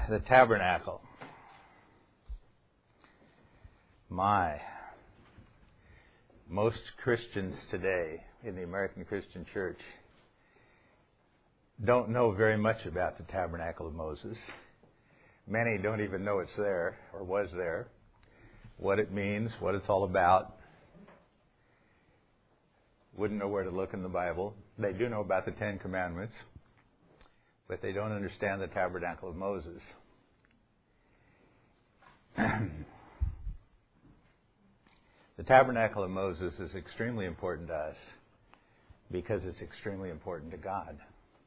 The tabernacle. Most Christians today in the American Christian Church don't know very much about the tabernacle of Moses. Many don't even know it's there or was there, what it means, what it's all about. Wouldn't know where to look in the Bible. They do know about the Ten Commandments, but they don't understand the tabernacle of Moses. The tabernacle of Moses is extremely important to us because it's extremely important to God.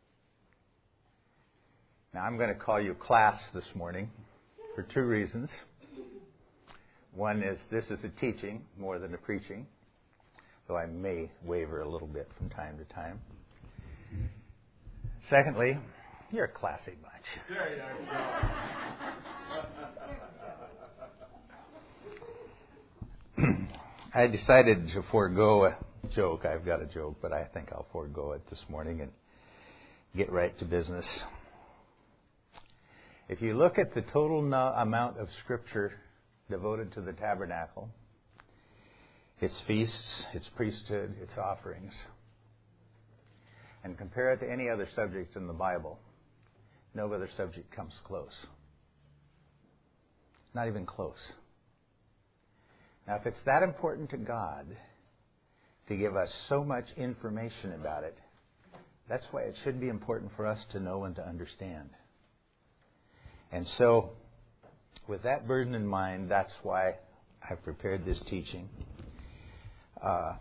Now, I'm going to call you class this morning for two reasons. One is this is a teaching more than a preaching, though I may waver a little bit from time to time. Secondly, you're a classy bunch. There you go. I decided to forego a joke. I've got a joke, but I think I'll forego it this morning and get right to business. If you look at the total amount of Scripture devoted to the tabernacle, its feasts, its priesthood, its offerings, and compare it to any other subject in the Bible, no other subject comes close. Not even close. Now, if it's that important to God to give us so much information about it, that's why it should be important for us to know and to understand. And so, with that burden in mind, that's why I've prepared this teaching. I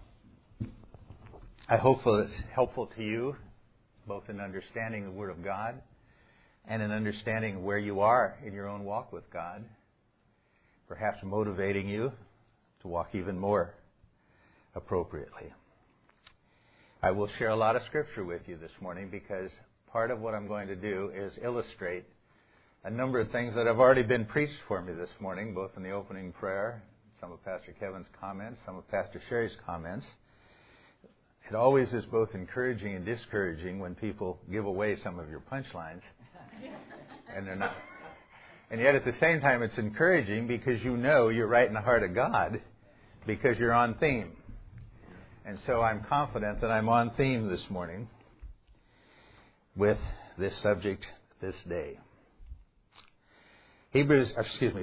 hope it's helpful to you, both in understanding the Word of God and in understanding where you are in your own walk with God, perhaps motivating you to walk even more appropriately. I will share a lot of Scripture with you this morning because part of what I'm going to do is illustrate a number of things that have already been preached for me this morning, both in the opening prayer, some of Pastor Kevin's comments, some of Pastor Sherry's comments. It always is both encouraging and discouraging when people give away some of your punchlines, and they're not. And yet at the same time, it's encouraging because you know you're right in the heart of God because you're on theme. And so I'm confident that I'm on theme this morning with this subject this day. Hebrews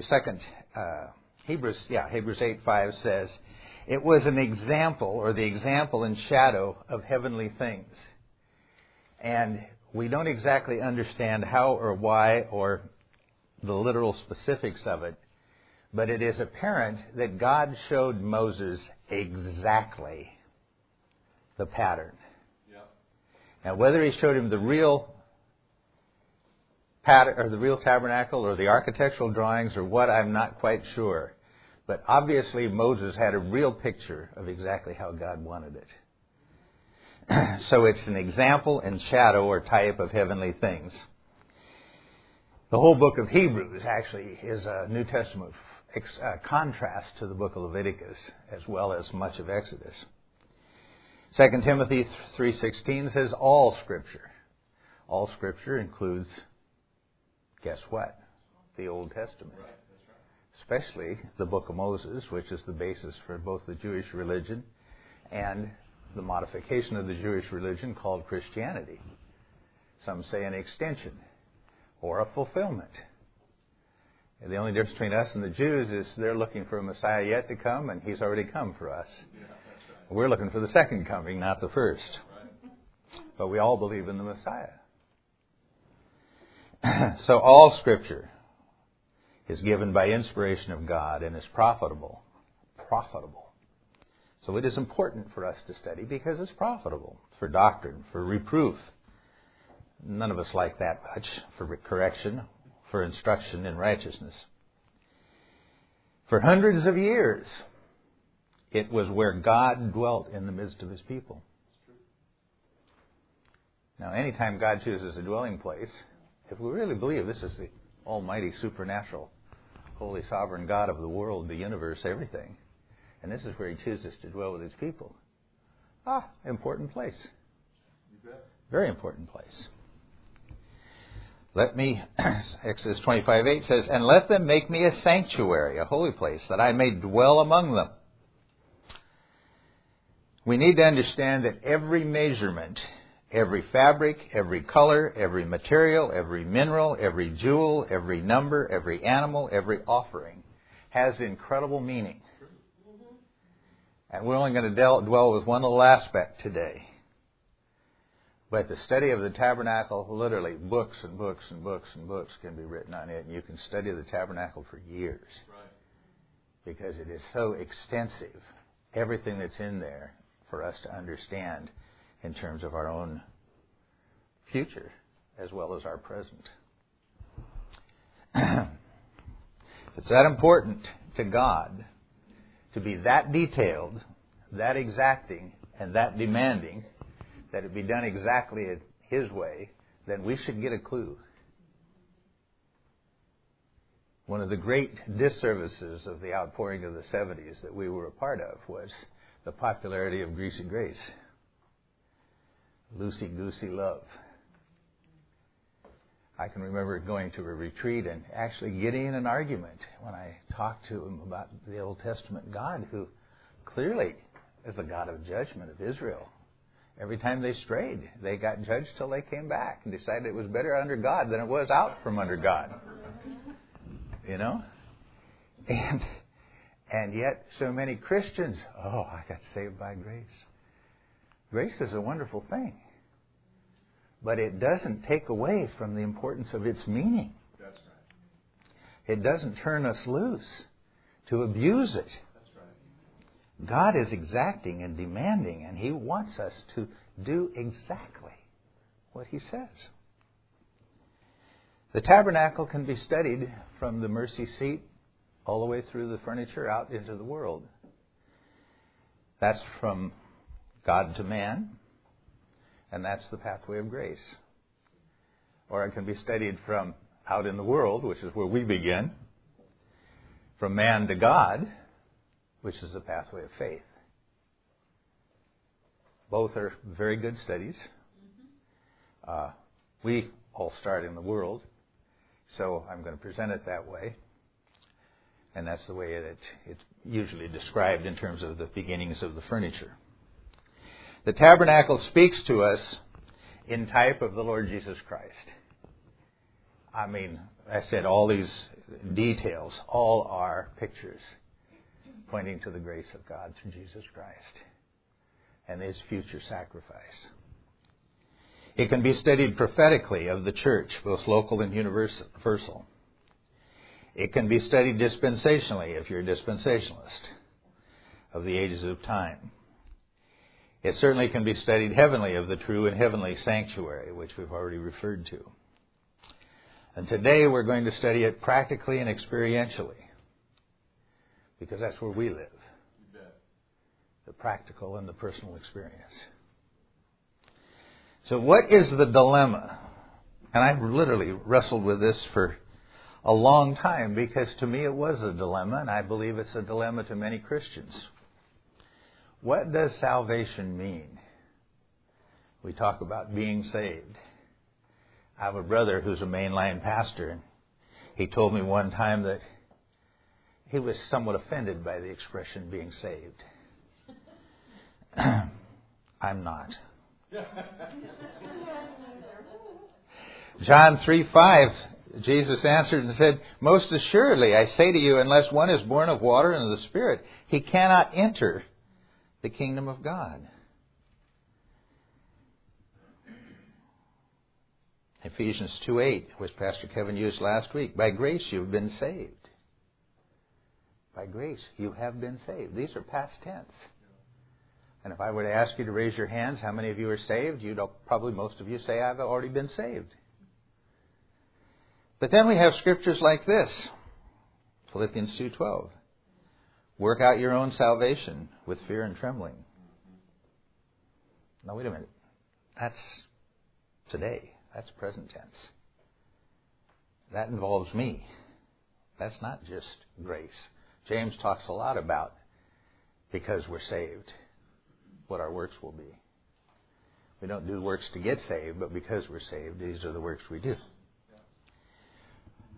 8:5 says, it was an example, or the example and shadow of heavenly things. And we don't exactly understand how or why or the literal specifics of it, but it is apparent that God showed Moses exactly the pattern. Yep. Now, whether he showed him the real pattern or the real tabernacle or the architectural drawings or what, I'm not quite sure. But obviously Moses had a real picture of exactly how God wanted it. So it's an example and shadow or type of heavenly things. The whole book of Hebrews actually is a New Testament contrast to the book of Leviticus as well as much of Exodus. 2 Timothy 3:16 says all Scripture. All Scripture includes, guess what? The Old Testament. Right. Especially the book of Moses, which is the basis for both the Jewish religion and the modification of the Jewish religion called Christianity. Some say an extension or a fulfillment. And the only difference between us and the Jews is they're looking for a Messiah yet to come, and he's already come for us. Yeah, that's right. We're looking for the second coming, not the first. Right. But we all believe in the Messiah. So all Scripture is given by inspiration of God and is profitable. Profitable. So it is important for us to study because it's profitable for doctrine, for reproof. None of us like that much. For correction, for instruction in righteousness. For hundreds of years, it was where God dwelt in the midst of His people. Now, anytime God chooses a dwelling place, if we really believe this is the almighty, supernatural, holy, sovereign God of the world, the universe, everything, and this is where He chooses to dwell with His people. Important place. You bet. Very important place. Exodus 25:8 says, and let them make me a sanctuary, a holy place, that I may dwell among them. We need to understand that every measurement, every fabric, every color, every material, every mineral, every jewel, every number, every animal, every offering has incredible meaning. And we're only going to dwell with one little aspect today. But the study of the tabernacle, literally books and books and books and books can be written on it. And you can study the tabernacle for years. Right. Because it is so extensive. Everything that's in there for us to understand in terms of our own future as well as our present. It's that important to God to be that detailed, that exacting, and that demanding that it be done exactly His way, then we should get a clue. One of the great disservices of the outpouring of the 70s that we were a part of was the popularity of Greasy Grace. Loosey-goosey love. I can remember going to a retreat and actually getting in an argument when I talked to him about the Old Testament God, who clearly is a God of judgment of Israel. Every time they strayed, they got judged till they came back and decided it was better under God than it was out from under God. You know? And yet so many Christians, I got saved by grace. Grace is a wonderful thing. But it doesn't take away from the importance of its meaning. That's right. It doesn't turn us loose to abuse it. That's right. God is exacting and demanding, and He wants us to do exactly what He says. The tabernacle can be studied from the mercy seat all the way through the furniture out into the world. That's from God to man. And that's the pathway of grace. Or it can be studied from out in the world, which is where we begin, from man to God, which is the pathway of faith. Both are very good studies. We all start in the world, so I'm going to present it that way. And that's the way it's usually described in terms of the beginnings of the furniture. The tabernacle speaks to us in type of the Lord Jesus Christ. I mean, I said all these details, all are pictures pointing to the grace of God through Jesus Christ and His future sacrifice. It can be studied prophetically of the church, both local and universal. It can be studied dispensationally, if you're a dispensationalist, of the ages of time. It certainly can be studied heavenly of the true and heavenly sanctuary, which we've already referred to. And today we're going to study it practically and experientially, because that's where we live. The practical and the personal experience. So what is the dilemma? And I've literally wrestled with this for a long time, because to me it was a dilemma, and I believe it's a dilemma to many Christians. What does salvation mean? We talk about being saved. I have a brother who's a mainline pastor, and he told me one time that he was somewhat offended by the expression being saved. I'm not. John 3:5, Jesus answered and said, "Most assuredly, I say to you, unless one is born of water and of the Spirit, he cannot enter the kingdom of God." Ephesians 2:8, which Pastor Kevin used last week. By grace you've been saved. By grace you have been saved. These are past tense. And if I were to ask you to raise your hands, how many of you are saved? You'd probably, most of you, say, I've already been saved. But then we have scriptures like this. Philippians 2:12. Work out your own salvation with fear and trembling. Now, wait a minute. That's today. That's present tense. That involves me. That's not just grace. James talks a lot about because we're saved, what our works will be. We don't do works to get saved, but because we're saved, these are the works we do.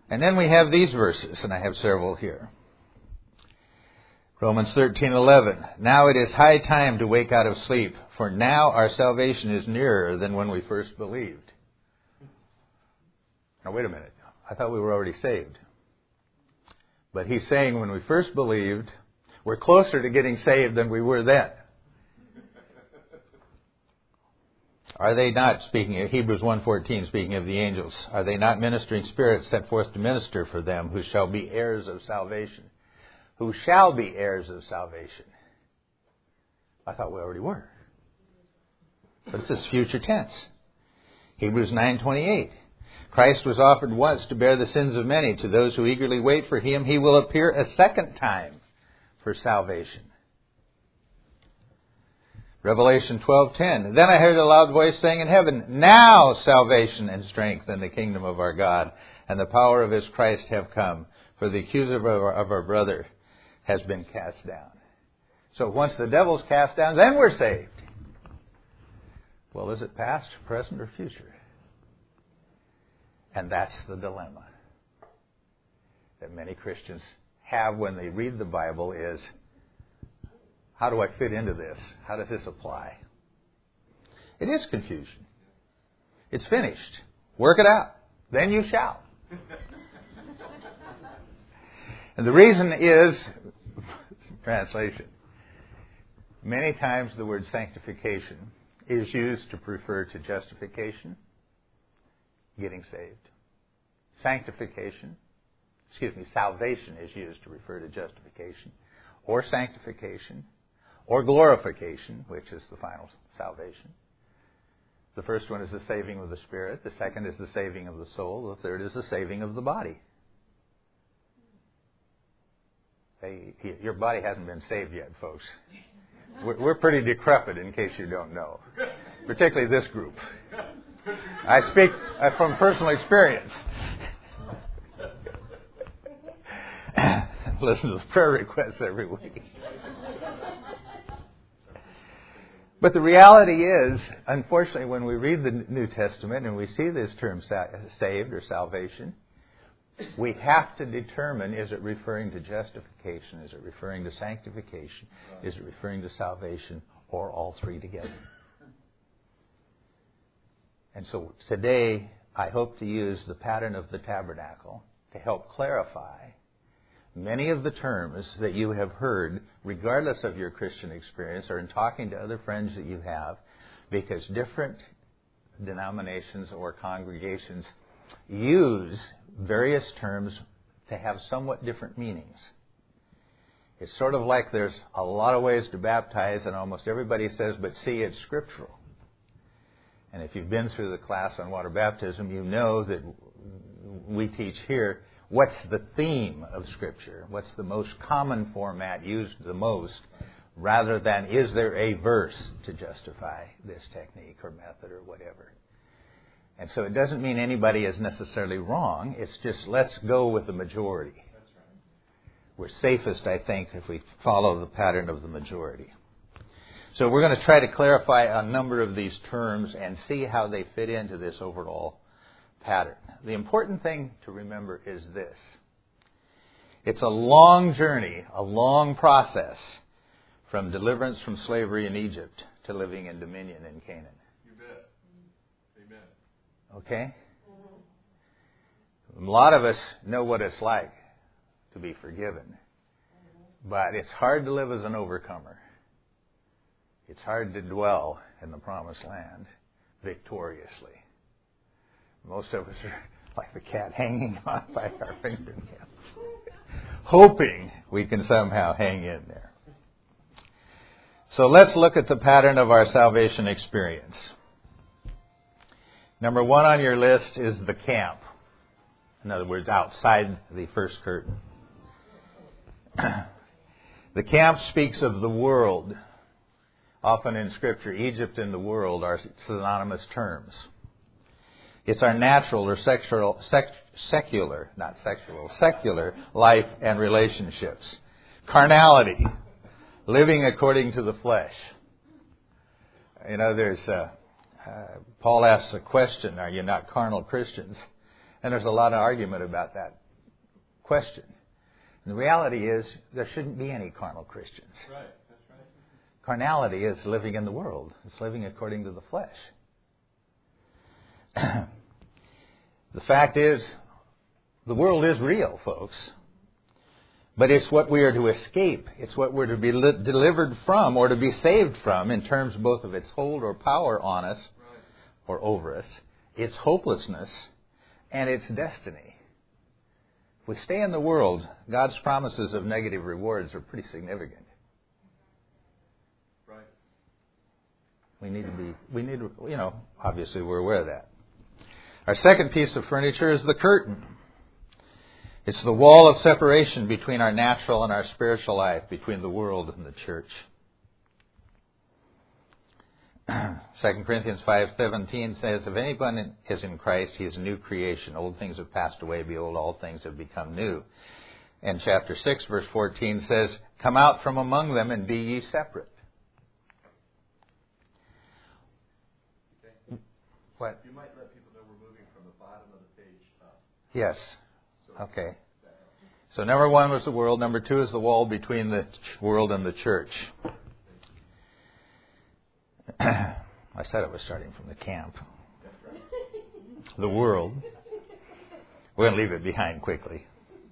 And then we have these verses, and I have several here. Romans 13:11. Now it is high time to wake out of sleep, for now our salvation is nearer than when we first believed. Now wait a minute. I thought we were already saved. But he's saying when we first believed, we're closer to getting saved than we were then. Are they not, speaking of Hebrews 1:14, speaking of the angels, are they not ministering spirits sent forth to minister for them who shall be heirs of salvation? Who shall be heirs of salvation? I thought we already were. But it says future tense. Hebrews 9:28. Christ was offered once to bear the sins of many. To those who eagerly wait for him, he will appear a second time for salvation. Revelation 12:10. Then I heard a loud voice saying in heaven, now salvation and strength and the kingdom of our God and the power of his Christ have come. For the accuser of our brother has been cast down. So once the devil's cast down, then we're saved. Well, is it past, present, or future? And that's the dilemma that many Christians have when they read the Bible is, how do I fit into this? How does this apply? It is confusion. It's finished. Work it out. Then you shall. And the reason is, translation, many times the word sanctification is used to refer to justification, getting saved. Salvation is used to refer to justification, or sanctification, or glorification, which is the final salvation. The first one is the saving of the spirit. The second is the saving of the soul. The third is the saving of the body. Your body hasn't been saved yet, folks. We're pretty decrepit, in case you don't know. Particularly this group. I speak from personal experience. Listen to the prayer requests every week. But the reality is, unfortunately, when we read the New Testament and we see this term saved or salvation, we have to determine, is it referring to justification? Is it referring to sanctification? Is it referring to salvation? Or all three together? And so today, I hope to use the pattern of the tabernacle to help clarify many of the terms that you have heard, regardless of your Christian experience or in talking to other friends that you have, because different denominations or congregations use various terms to have somewhat different meanings. It's sort of like there's a lot of ways to baptize, and almost everybody says, but see, it's scriptural. And if you've been through the class on water baptism, you know that we teach here, what's the theme of Scripture? What's the most common format used the most, rather than is there a verse to justify this technique or method or whatever? And so it doesn't mean anybody is necessarily wrong. It's just let's go with the majority. That's right. We're safest, I think, if we follow the pattern of the majority. So we're going to try to clarify a number of these terms and see how they fit into this overall pattern. The important thing to remember is this. It's a long journey, a long process from deliverance from slavery in Egypt to living in dominion in Canaan. You bet. Amen. Okay? A lot of us know what it's like to be forgiven. But it's hard to live as an overcomer. It's hard to dwell in the promised land victoriously. Most of us are like the cat hanging on by our fingernails, hoping we can somehow hang in there. So let's look at the pattern of our salvation experience. Number one on your list is the camp. In other words, outside the first curtain. The camp speaks of the world. Often in Scripture, Egypt and the world are synonymous terms. It's our natural or secular life and relationships. Carnality, living according to the flesh. You know, Paul asks a question, are you not carnal Christians? And there's a lot of argument about that question. And the reality is there shouldn't be any carnal Christians. Right. That's right. Carnality is living in the world. It's living according to the flesh. The fact is, the world is real, folks. But it's what we are to escape. It's what we're to be delivered from or to be saved from in terms both of its hold or power on us or over us, its hopelessness, and its destiny. If we stay in the world, God's promises of negative rewards are pretty significant. Right. We need to, obviously we're aware of that. Our second piece of furniture is the curtain. It's the wall of separation between our natural and our spiritual life, between the world and the church. 2 Corinthians 5:17 says, if anyone is in Christ, he is a new creation. Old things have passed away, behold, all things have become new. And chapter 6, verse 14 says, come out from among them and be ye separate. Okay. What? You might let people know we're moving from the bottom of the page up. Yes. Okay. So number one was the world. Number two is the wall between the world and the church. I said it was starting from the camp. The world. We're going to leave it behind quickly.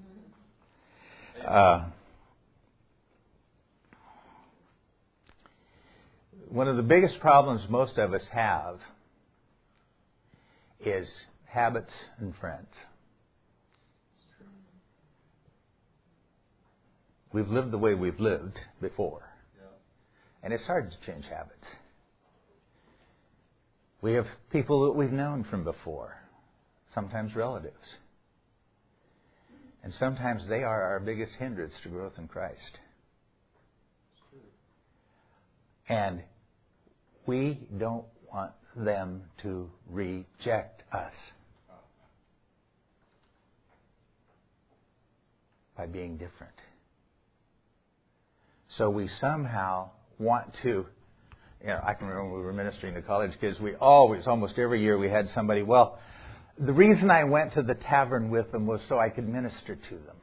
One of the biggest problems most of us have is habits and friends. We've lived the way we've lived before. And it's hard to change habits. We have people that we've known from before, sometimes relatives. And sometimes they are our biggest hindrance to growth in Christ. And we don't want them to reject us by being different. So we somehow want to, I can remember when we were ministering to college kids, we always, almost every year, we had somebody, well, the reason I went to the tavern with them was so I could minister to them.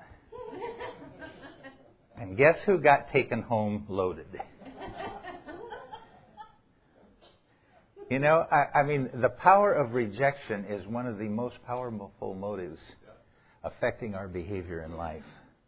And guess who got taken home loaded? The power of rejection is one of the most powerful motives affecting our behavior in life.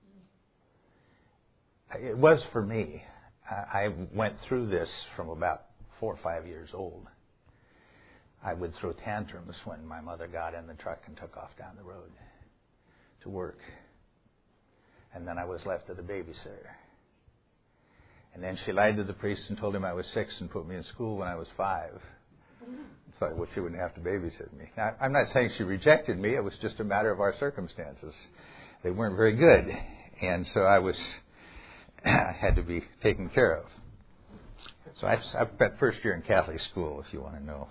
It was for me. I went through this from about 4 or 5 years old. I would throw tantrums when my mother got in the truck and took off down the road to work. And then I was left with a babysitter. And then she lied to the priest and told him I was 6 and put me in school when I was 5. So she wouldn't have to babysit me. Now, I'm not saying she rejected me. It was just a matter of our circumstances. They weren't very good. And so I had to be taken care of. So I spent first year in Catholic school, if you want to know.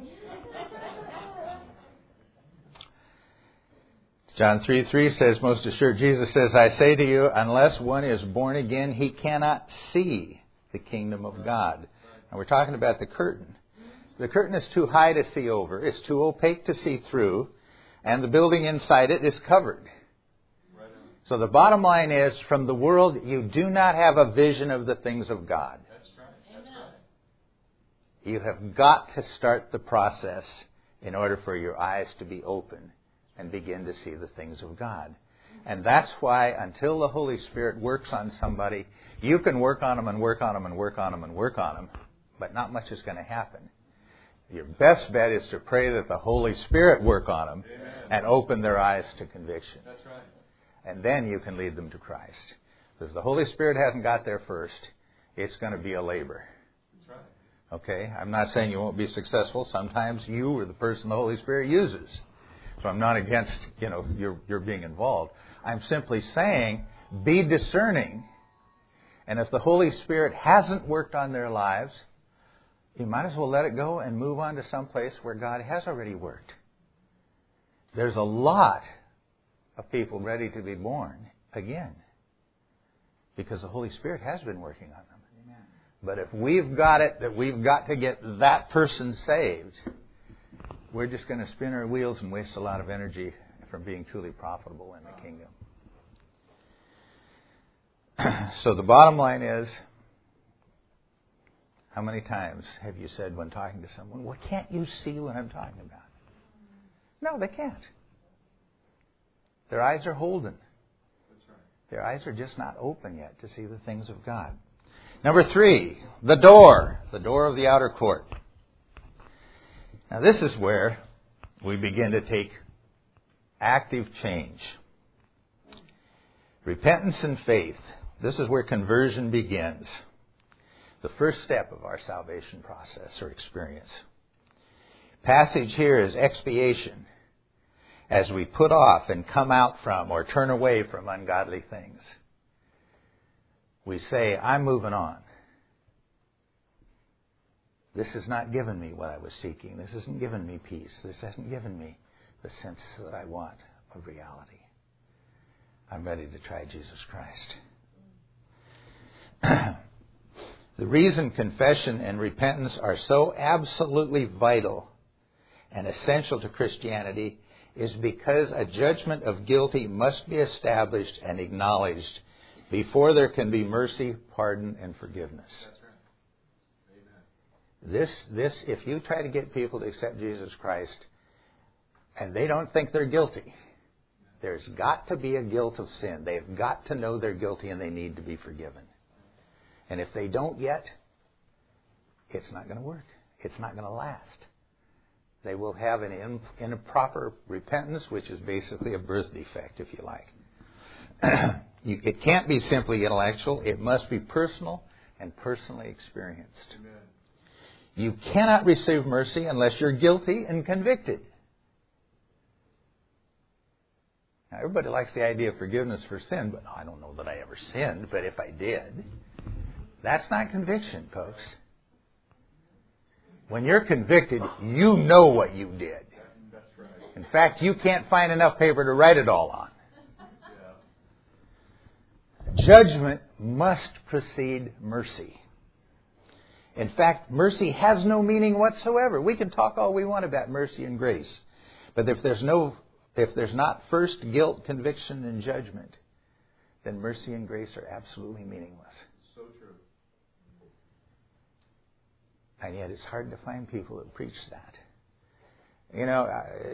John 3:3 says, most assured, Jesus says, I say to you, unless one is born again, he cannot see the kingdom of God. And we're talking about the curtain. The curtain is too high to see over. It's too opaque to see through. And the building inside it is covered. So the bottom line is, from the world, you do not have a vision of the things of God. That's right. That's right. You have got to start the process in order for your eyes to be open and begin to see the things of God. And that's why until the Holy Spirit works on somebody, you can work on them and work on them and work on them and work on them, but not much is going to happen. Your best bet is to pray that the Holy Spirit work on them and open their eyes to conviction. That's right. And then you can lead them to Christ. Because the Holy Spirit hasn't got there first, it's going to be a labor. That's right. Okay? I'm not saying you won't be successful. Sometimes you or the person the Holy Spirit uses. So I'm not against, your being involved. I'm simply saying, be discerning. And if the Holy Spirit hasn't worked on their lives, you might as well let it go and move on to some place where God has already worked. There's a lot of people ready to be born again because the Holy Spirit has been working on them. Amen. But if we've got it that we've got to get that person saved, we're just going to spin our wheels and waste a lot of energy from being truly profitable in the kingdom. So the bottom line is, how many times have you said when talking to someone, well, can't you see what I'm talking about? No, they can't. Their eyes are holden. That's right. Their eyes are just not open yet to see the things of God. Number 3, the door of the outer court. Now this is where we begin to take active change. Repentance and faith. This is where conversion begins. The first step of our salvation process or experience. Passage here is expiation, as we put off and come out from or turn away from ungodly things. We say, I'm moving on. This has not given me what I was seeking. This hasn't given me peace. This hasn't given me the sense that I want of reality. I'm ready to try Jesus Christ. The reason confession and repentance are so absolutely vital and essential to Christianity is because a judgment of guilty must be established and acknowledged before there can be mercy, pardon, and forgiveness. That's right. Amen. This, if you try to get people to accept Jesus Christ and they don't think they're guilty, there's got to be a guilt of sin. They've got to know they're guilty and they need to be forgiven. And if they don't yet, it's not going to work. It's not going to last. They will have an improper repentance, which is basically a birth defect, if you like. It can't be simply intellectual. It must be personal and personally experienced. Amen. You cannot receive mercy unless you're guilty and convicted. Now, everybody likes the idea of forgiveness for sin, but I don't know that I ever sinned, but if I did, that's not conviction, folks. When you're convicted, you know what you did. That's right. In fact, you can't find enough paper to write it all on. Yeah. Judgment must precede mercy. In fact, mercy has no meaning whatsoever. We can talk all we want about mercy and grace. But if there's not first guilt, conviction, and judgment, then mercy and grace are absolutely meaningless. So true. And yet it's hard to find people that preach that. You know,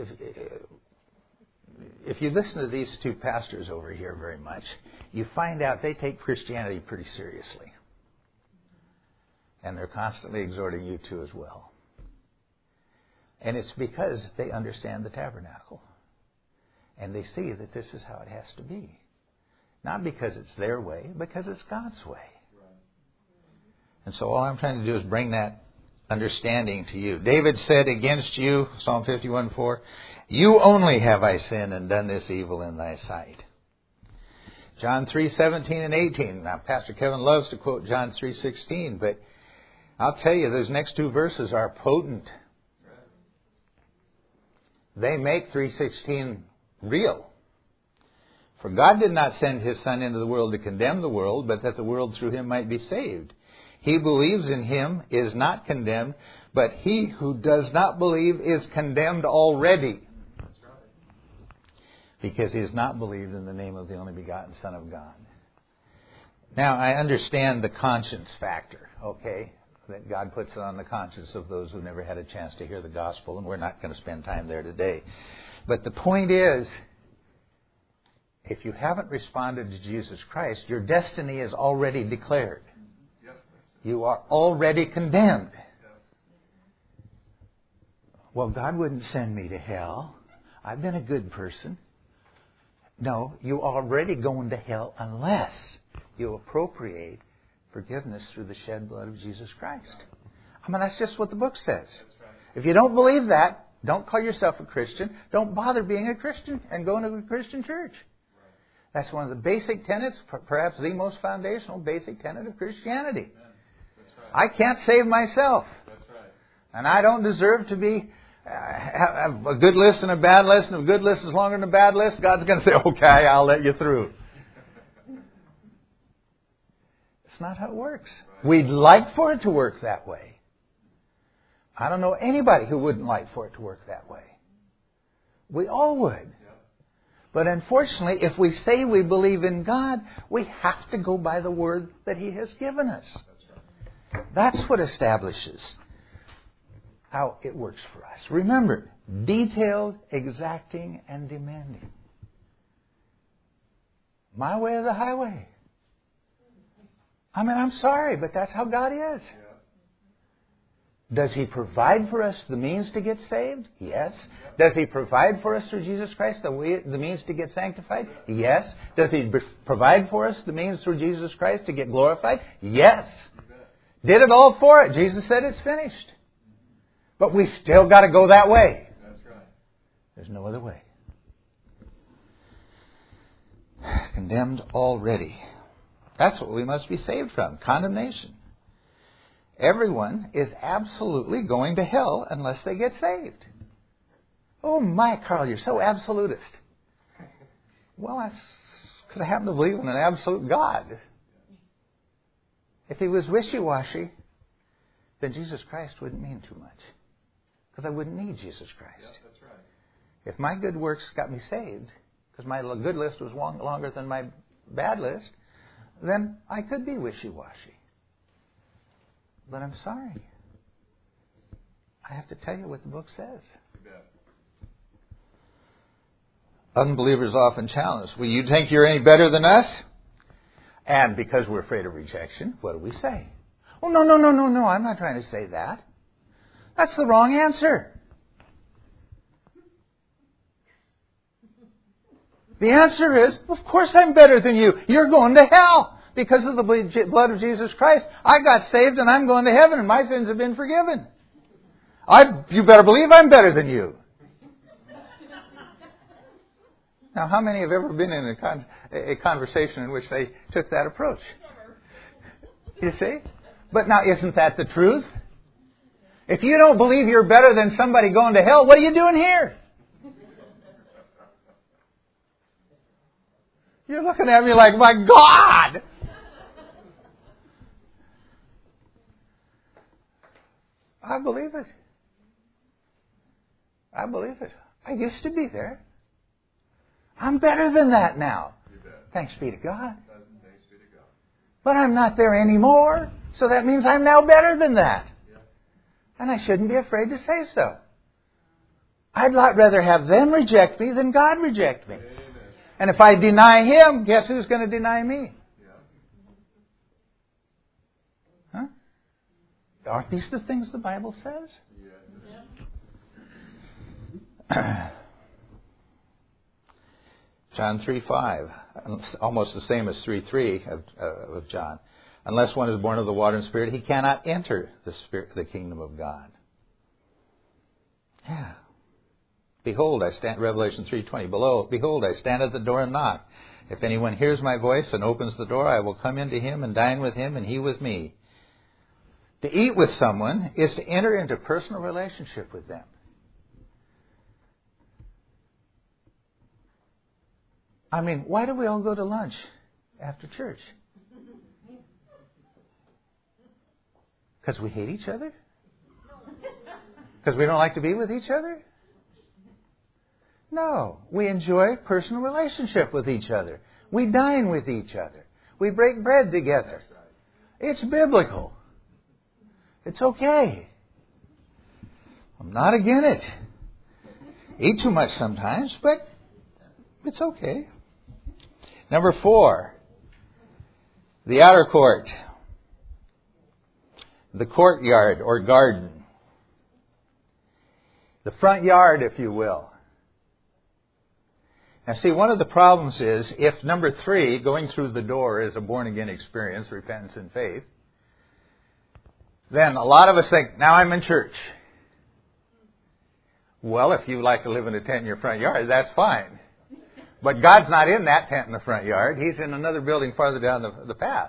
if you listen to these two pastors over here very much, you find out they take Christianity pretty seriously. And they're constantly exhorting you to as well. And it's because they understand the tabernacle. And they see that this is how it has to be. Not because it's their way, because it's God's way. And so all I'm trying to do is bring that understanding to you. David said against you, Psalm 51:4, you only have I sinned and done this evil in thy sight. John 3:17 and 18. Now, Pastor Kevin loves to quote John 3:16, but I'll tell you, those next two verses are potent. They make 3:16 real. For God did not send His Son into the world to condemn the world, but that the world through Him might be saved. He who believes in Him is not condemned, but he who does not believe is condemned already. That's right. Because he has not believed in the name of the only begotten Son of God. Now, I understand the conscience factor, okay? That God puts it on the conscience of those who never had a chance to hear the gospel, and we're not going to spend time there today. But the point is, if you haven't responded to Jesus Christ, your destiny is already declared. You are already condemned. Well, God wouldn't send me to hell. I've been a good person. No, you're already going to hell unless you appropriate forgiveness through the shed blood of Jesus Christ. I mean, that's just what the book says. If you don't believe that, don't call yourself a Christian. Don't bother being a Christian and going to a Christian church. That's one of the basic tenets, perhaps the most foundational basic tenet of Christianity. I can't save myself. That's right. And I don't deserve to be have a good list and a bad list, and if a good list is longer than a bad list, God's going to say, okay, I'll let you through. It's not how it works. We'd like for it to work that way. I don't know anybody who wouldn't like for it to work that way. We all would. But unfortunately, if we say we believe in God, we have to go by the word that He has given us. That's what establishes how it works for us. Remember, detailed, exacting, and demanding. My way or the highway. I mean, I'm sorry, but that's how God is. Does He provide for us the means to get saved? Yes. Does He provide for us through Jesus Christ the means to get sanctified? Yes. Does He provide for us the means through Jesus Christ to get glorified? Yes. Did it all for it. Jesus said it's finished. But we still got to go that way. That's right. There's no other way. Condemned already. That's what we must be saved from. Condemnation. Everyone is absolutely going to hell unless they get saved. Oh my, Carl, you're so absolutist. Well, that's because I happen to believe in an absolute God. If He was wishy-washy, then Jesus Christ wouldn't mean too much. Because I wouldn't need Jesus Christ. Yeah, that's right. If my good works got me saved, because my good list was longer than my bad list, then I could be wishy-washy. But I'm sorry. I have to tell you what the book says. You bet. Unbelievers often challenge, well, you think you're any better than us? And because we're afraid of rejection, what do we say? Oh, no, I'm not trying to say that. That's the wrong answer. The answer is, of course I'm better than you. You're going to hell. Because of the blood of Jesus Christ, I got saved and I'm going to heaven and my sins have been forgiven. You better believe I'm better than you. Now, how many have ever been in a conversation in which they took that approach? You see? But now, isn't that the truth? If you don't believe you're better than somebody going to hell, what are you doing here? You're looking at me like, my God! I believe it. I believe it. I used to be there. I'm better than that now. You bet. Thanks be to God. Thanks be to God. But I'm not there anymore. So that means I'm now better than that. Yeah. And I shouldn't be afraid to say so. I'd rather have them reject me than God reject me. Amen. And if I deny Him, guess who's going to deny me? Yeah. Huh? Aren't these the things the Bible says? Yeah. John 3:5, almost the same as 3:3 of John. Unless one is born of the water and Spirit, he cannot enter the kingdom of God. Yeah. Behold, I stand, Revelation 3:20. Behold, I stand at the door and knock. If anyone hears my voice and opens the door, I will come into him and dine with him and he with me. To eat with someone is to enter into personal relationship with them. I mean, why do we all go to lunch after church? Because we hate each other? Because we don't like to be with each other? No. We enjoy personal relationship with each other. We dine with each other. We break bread together. It's biblical. It's okay. I'm not against it. Eat too much sometimes, but it's okay. Number 4, the outer court. The courtyard or garden. The front yard, if you will. Now see, one of the problems is if number 3, going through the door, is a born-again experience, repentance and faith, then a lot of us think, now I'm in church. Well, if you like to live in a tent in your front yard, that's fine. But God's not in that tent in the front yard. He's in another building farther down the path.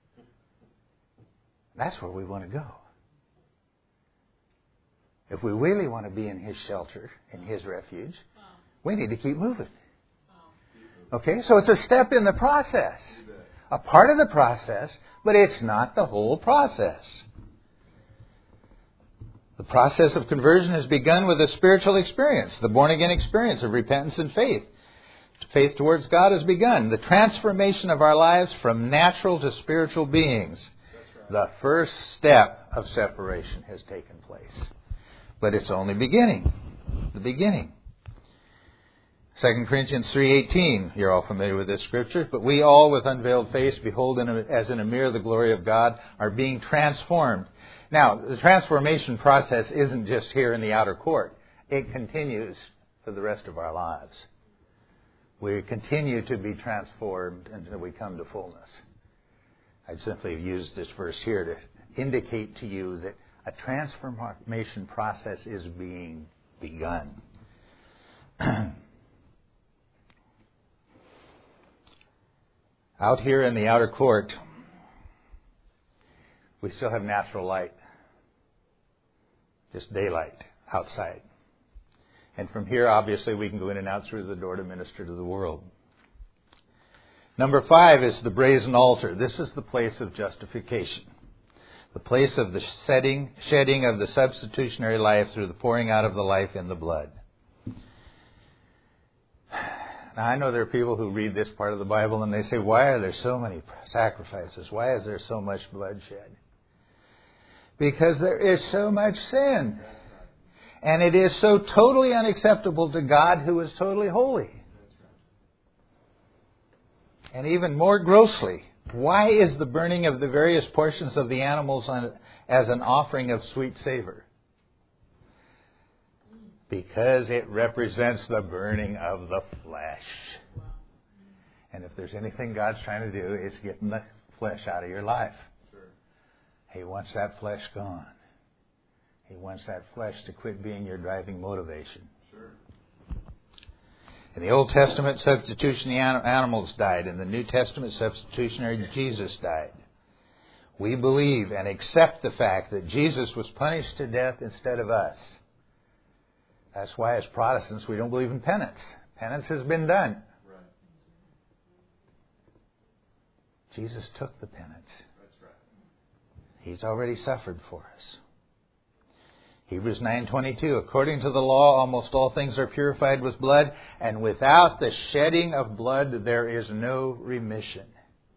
That's where we want to go. If we really want to be in His shelter, in His refuge, we need to keep moving. Okay, so it's a step in the process. A part of the process, but it's not the whole process. The process of conversion has begun with a spiritual experience, the born-again experience of repentance and faith. faith towards God has begun. The transformation of our lives from natural to spiritual beings. The first step of separation has taken place. But it's only beginning. The beginning. 2 Corinthians 3:18, you're all familiar with this scripture. But we all with unveiled face, behold as in a mirror the glory of God, are being transformed. Now, the transformation process isn't just here in the outer court. It continues for the rest of our lives. We continue to be transformed until we come to fullness. I'd simply use this verse here to indicate to you that a transformation process is being begun. Out here in the outer court, we still have natural light. Just daylight outside. And from here, obviously, we can go in and out through the door to minister to the world. Number 5 is the brazen altar. This is the place of justification. The place of the shedding of the substitutionary life through the pouring out of the life in the blood. Now, I know there are people who read this part of the Bible and they say, why are there so many sacrifices? Why is there so much bloodshed? Because there is so much sin. And it is so totally unacceptable to God, who is totally holy. And even more grossly, why is the burning of the various portions of the animals as an offering of sweet savor? Because it represents the burning of the flesh. And if there's anything God's trying to do, it's getting the flesh out of your life. He wants that flesh gone. He wants that flesh to quit being your driving motivation. In the Old Testament, substitutionary animals died. In the New Testament, substitutionary Jesus died. We believe and accept the fact that Jesus was punished to death instead of us. That's why as Protestants we don't believe in penance. Penance has been done. Right. Jesus took the penance. That's right. He's already suffered for us. Hebrews 9:22, according to the law, almost all things are purified with blood, and without the shedding of blood there is no remission.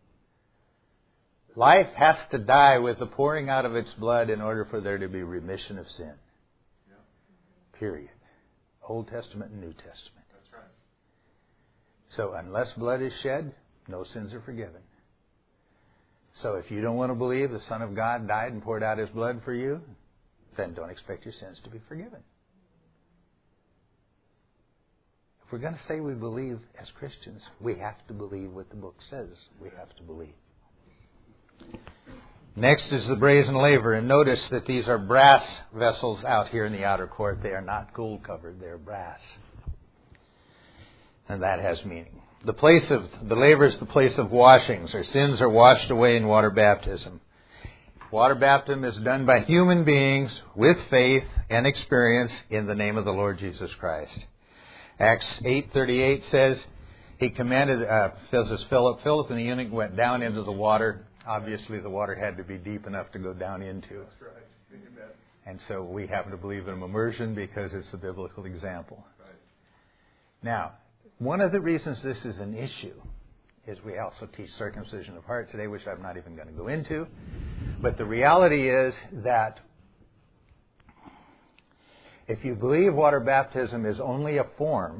Life has to die with the pouring out of its blood in order for there to be remission of sin. Yeah. Period. Old Testament and New Testament. That's right. So unless blood is shed, no sins are forgiven. So if you don't want to believe the Son of God died and poured out His blood for you, then don't expect your sins to be forgiven. If we're going to say we believe as Christians, we have to believe what the book says we have to believe. Next is the brazen laver, and notice that these are brass vessels out here in the outer court. They are not gold covered, they are brass. And that has meaning. The laver is the place of washings. Our sins are washed away in water baptism. Water baptism is done by human beings with faith and experience in the name of the Lord Jesus Christ. Acts 8:38 says, He commanded, Philip and the eunuch went down into the water. Obviously the water had to be deep enough to go down into. That's right. Amen. And so we happen to believe in immersion because it's the biblical example. Right. Now, one of the reasons this is an issue is we also teach circumcision of heart today, which I'm not even going to go into. But the reality is that if you believe water baptism is only a form,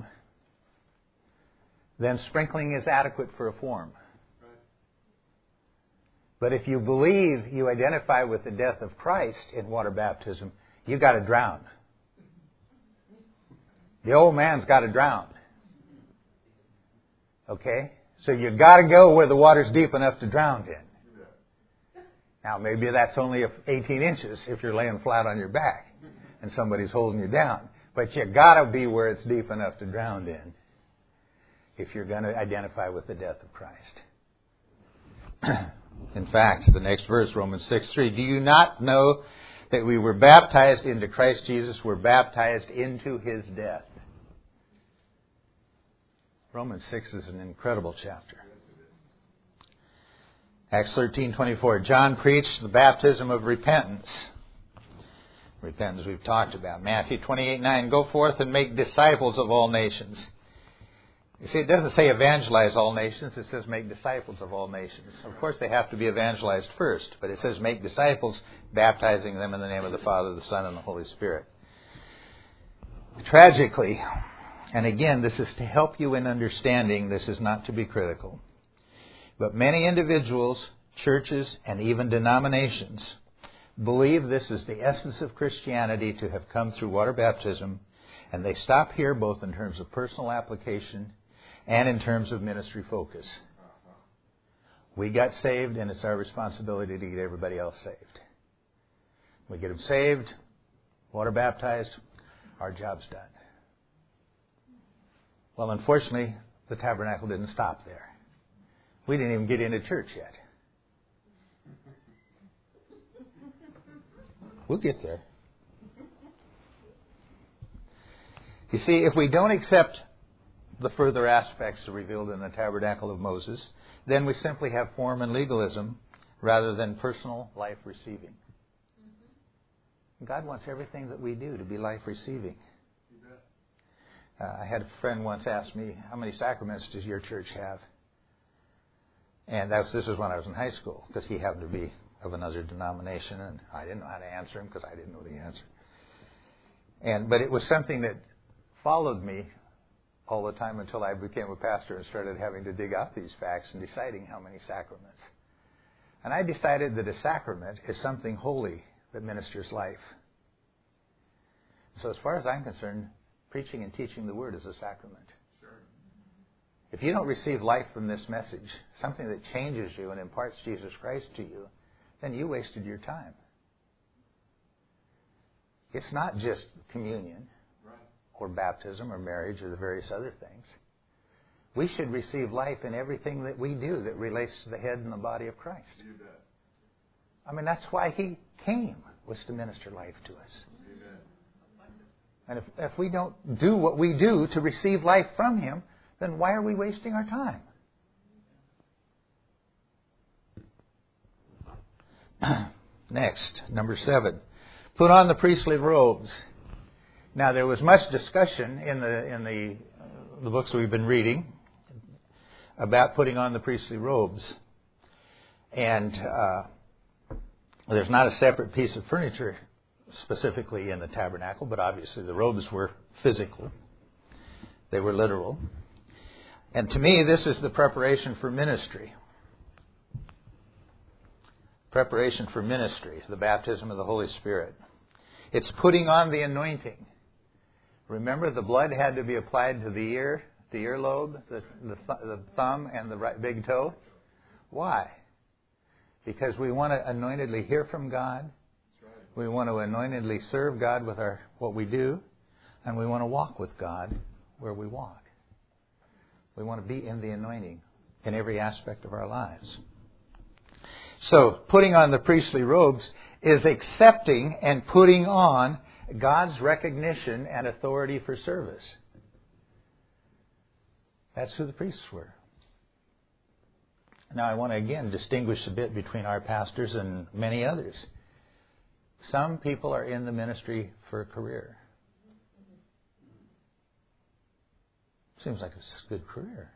then sprinkling is adequate for a form. Right. But if you believe you identify with the death of Christ in water baptism, you've got to drown. The old man's got to drown. Okay? So you've got to go where the water's deep enough to drown in. Now, maybe that's only 18 inches if you're laying flat on your back and somebody's holding you down. But you've got to be where it's deep enough to drown in if you're going to identify with the death of Christ. In fact, the next verse, Romans 6:3, do you not know that we were baptized into Christ Jesus, were baptized into His death? Romans 6 is an incredible chapter. Acts 13:24. John preached the baptism of repentance. Repentance we've talked about. Matthew 28:9. Go forth and make disciples of all nations. You see, it doesn't say evangelize all nations. It says make disciples of all nations. Of course, they have to be evangelized first, but it says make disciples, baptizing them in the name of the Father, the Son, and the Holy Spirit. Tragically, and again, this is to help you in understanding, this is not to be critical, but many individuals, churches, and even denominations believe this is the essence of Christianity to have come through water baptism, and they stop here both in terms of personal application and in terms of ministry focus. We got saved, and it's our responsibility to get everybody else saved. We get them saved, water baptized, our job's done. Well, unfortunately, the tabernacle didn't stop there. We didn't even get into church yet. We'll get there. You see, if we don't accept the further aspects revealed in the tabernacle of Moses, then we simply have form and legalism rather than personal life receiving. God wants everything that we do to be life receiving. I had a friend once ask me, how many sacraments does your church have? And this was when I was in high school, because he happened to be of another denomination, and I didn't know how to answer him because I didn't know the answer. But it was something that followed me all the time until I became a pastor and started having to dig out these facts and deciding how many sacraments. And I decided that a sacrament is something holy that ministers life. So as far as I'm concerned, preaching and teaching the Word is a sacrament. Sure. If you don't receive life from this message, something that changes you and imparts Jesus Christ to you, then you wasted your time. It's not just communion or baptism or marriage or the various other things. We should receive life in everything that we do that relates to the head and the body of Christ. You bet. I mean, that's why He came, was to minister life to us. Amen. And if we don't do what we do to receive life from Him, then why are we wasting our time? Next, number 7. Put on the priestly robes. Now, there was much discussion in the books we've been reading about putting on the priestly robes. And there's not a separate piece of furniture specifically in the tabernacle, but obviously the robes were physical. They were literal. And to me, this is the preparation for ministry. Preparation for ministry, the baptism of the Holy Spirit. It's putting on the anointing. Remember, the blood had to be applied to the ear, the earlobe, the thumb, and the big toe. Why? Because we want to anointedly hear from God. We want to anointedly serve God with what we do. And we want to walk with God where we walk. We want to be in the anointing in every aspect of our lives. So, putting on the priestly robes is accepting and putting on God's recognition and authority for service. That's who the priests were. Now, I want to again distinguish a bit between our pastors and many others. Some people are in the ministry for a career. Seems like a good career.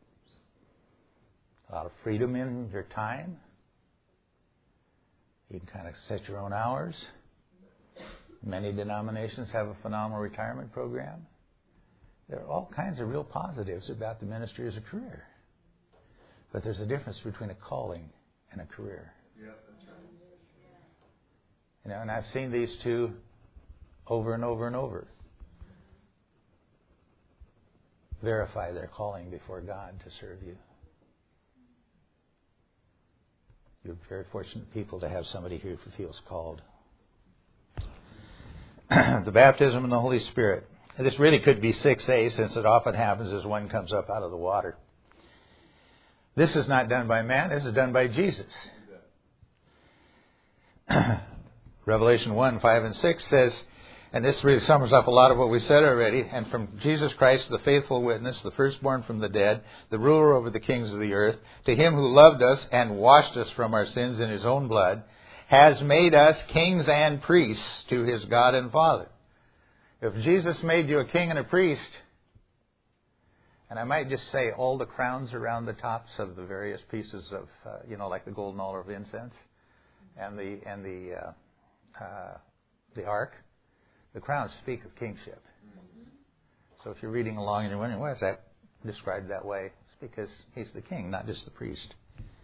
A lot of freedom in your time. You can kind of set your own hours. Many denominations have a phenomenal retirement program. There are all kinds of real positives about the ministry as a career. But there's a difference between a calling and a career. Yeah, that's right. You know, and I've seen these two over and over and over verify their calling before God to serve you. You're very fortunate people to have somebody here who feels called. The baptism in the Holy Spirit. And this really could be 6A, since it often happens as one comes up out of the water. This is not done by man. This is done by Jesus. Revelation 1, 5, and 6 says, and this really sums up a lot of what we said already, and from Jesus Christ, the faithful witness, the firstborn from the dead, the ruler over the kings of the earth, to Him who loved us and washed us from our sins in His own blood, has made us kings and priests to His God and Father. If Jesus made you a king and a priest, And I might just say all the crowns around the tops of the various pieces of, like the golden altar of incense and the ark, the crowns speak of kingship. So if you're reading along and you're wondering, why is that described that way? It's because he's the king, not just the priest.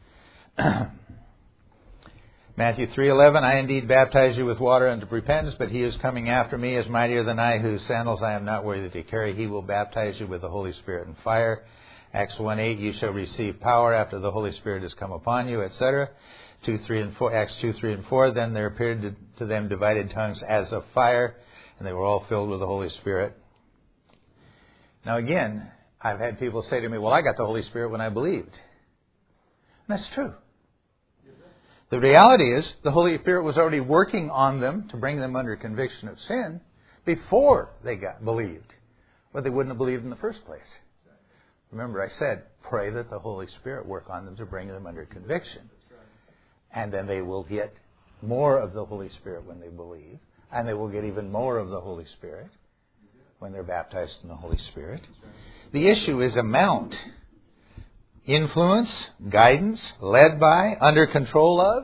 Matthew 3:11, I indeed baptize you with water unto repentance, but he is coming after me is mightier than I, whose sandals I am not worthy to carry. He will baptize you with the Holy Spirit and fire. Acts 1:8, you shall receive power after the Holy Spirit has come upon you, etc. 2:3 and 4, Acts 2:3 and 4, then there appeared to them divided tongues as of fire, and they were all filled with the Holy Spirit. Now again, I've had people say to me, well, I got the Holy Spirit when I believed. And that's true. The reality is the Holy Spirit was already working on them to bring them under conviction of sin before they believed, or they wouldn't have believed in the first place. Remember, I said, pray that the Holy Spirit work on them to bring them under conviction. And then they will get more of the Holy Spirit when they believe, and they will get even more of the Holy Spirit when they're baptized in the Holy Spirit. The issue is amount. Influence, guidance, led by, under control of.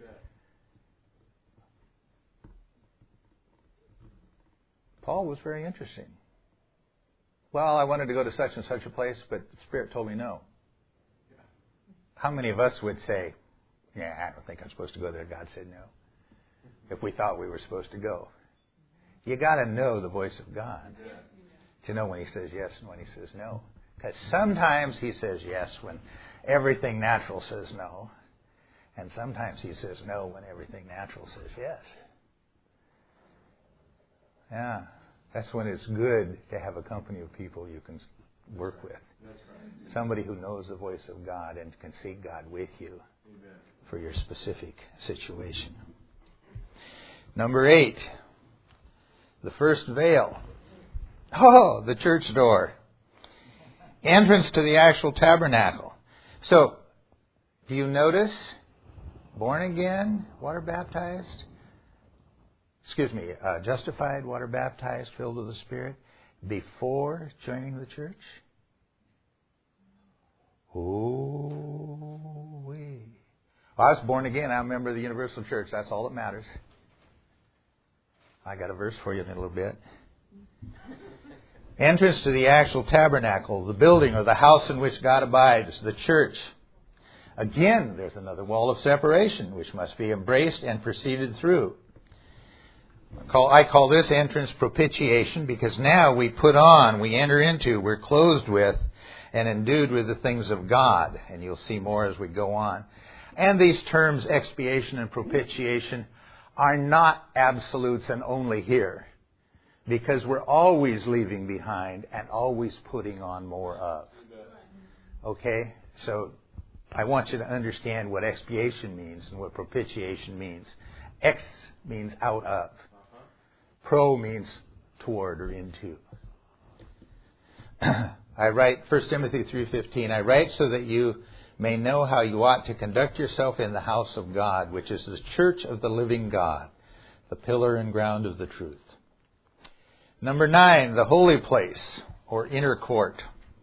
Paul was very interesting. Well, I wanted to go to such and such a place, but the Spirit told me no. How many of us would say, yeah, I don't think I'm supposed to go there. God said no. If we thought we were supposed to go. You got to know the voice of God to know when He says yes and when He says no. Because sometimes He says yes when everything natural says no. And sometimes He says no when everything natural says yes. Yeah. That's when it's good to have a company of people you can work with. Somebody who knows the voice of God and can seek God with you for your specific situation. Number 8. The first veil. Oh, the church door. Entrance to the actual tabernacle. So, do you notice? Born again, water baptized. Justified, water baptized, filled with the Spirit. Before joining the church? Ooh-wee. Well, I was born again. I'm a member of the Universal Church. That's all that matters. I got a verse for you in a little bit. Entrance to the actual tabernacle, the building or the house in which God abides, the church. Again, there's another wall of separation which must be embraced and proceeded through. I call this entrance propitiation because now we enter into, we're clothed with and endued with the things of God. And you'll see more as we go on. And these terms, expiation and propitiation, are not absolutes and only here. Because we're always leaving behind and always putting on more of. Okay? So I want you to understand what expiation means and what propitiation means. Ex means out of. Pro means toward or into. I write 1 Timothy 3:15, I write so that you may know how you ought to conduct yourself in the house of God, which is the church of the living God, the pillar and ground of the truth. Number 9, the holy place, or inner court.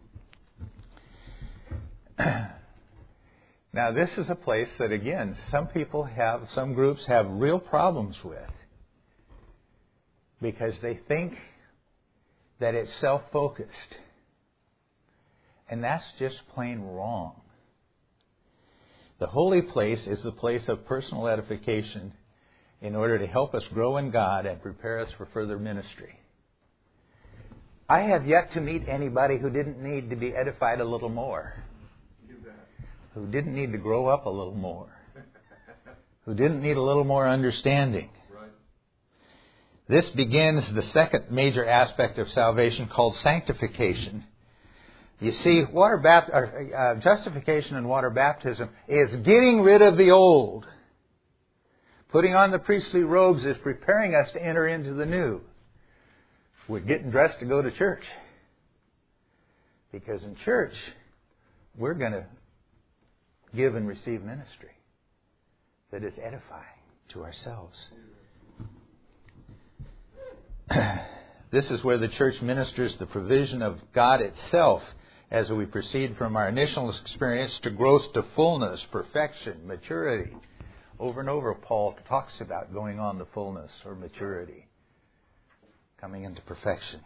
Now, this is a place that, again, some groups have real problems with. Because they think that it's self-focused. And that's just plain wrong. The holy place is the place of personal edification in order to help us grow in God and prepare us for further ministry. I have yet to meet anybody who didn't need to be edified a little more. Who didn't need to grow up a little more. Who didn't need a little more understanding. This begins the second major aspect of salvation called sanctification. You see, justification and water baptism is getting rid of the old. Putting on the priestly robes is preparing us to enter into the new. We're getting dressed to go to church. Because in church, we're going to give and receive ministry that is edifying to ourselves. This is where the church ministers the provision of God itself as we proceed from our initial experience to growth to fullness, perfection, maturity. Over and over, Paul talks about going on to fullness or maturity, coming into perfection.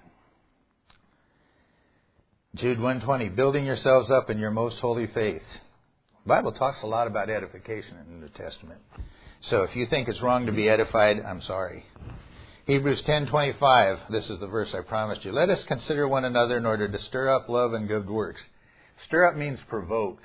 Jude 1:20, building yourselves up in your most holy faith. The Bible talks a lot about edification in the New Testament. So if you think it's wrong to be edified, I'm sorry. Hebrews 10:25, this is the verse I promised you. Let us consider one another in order to stir up love and good works. Stir up means provoke.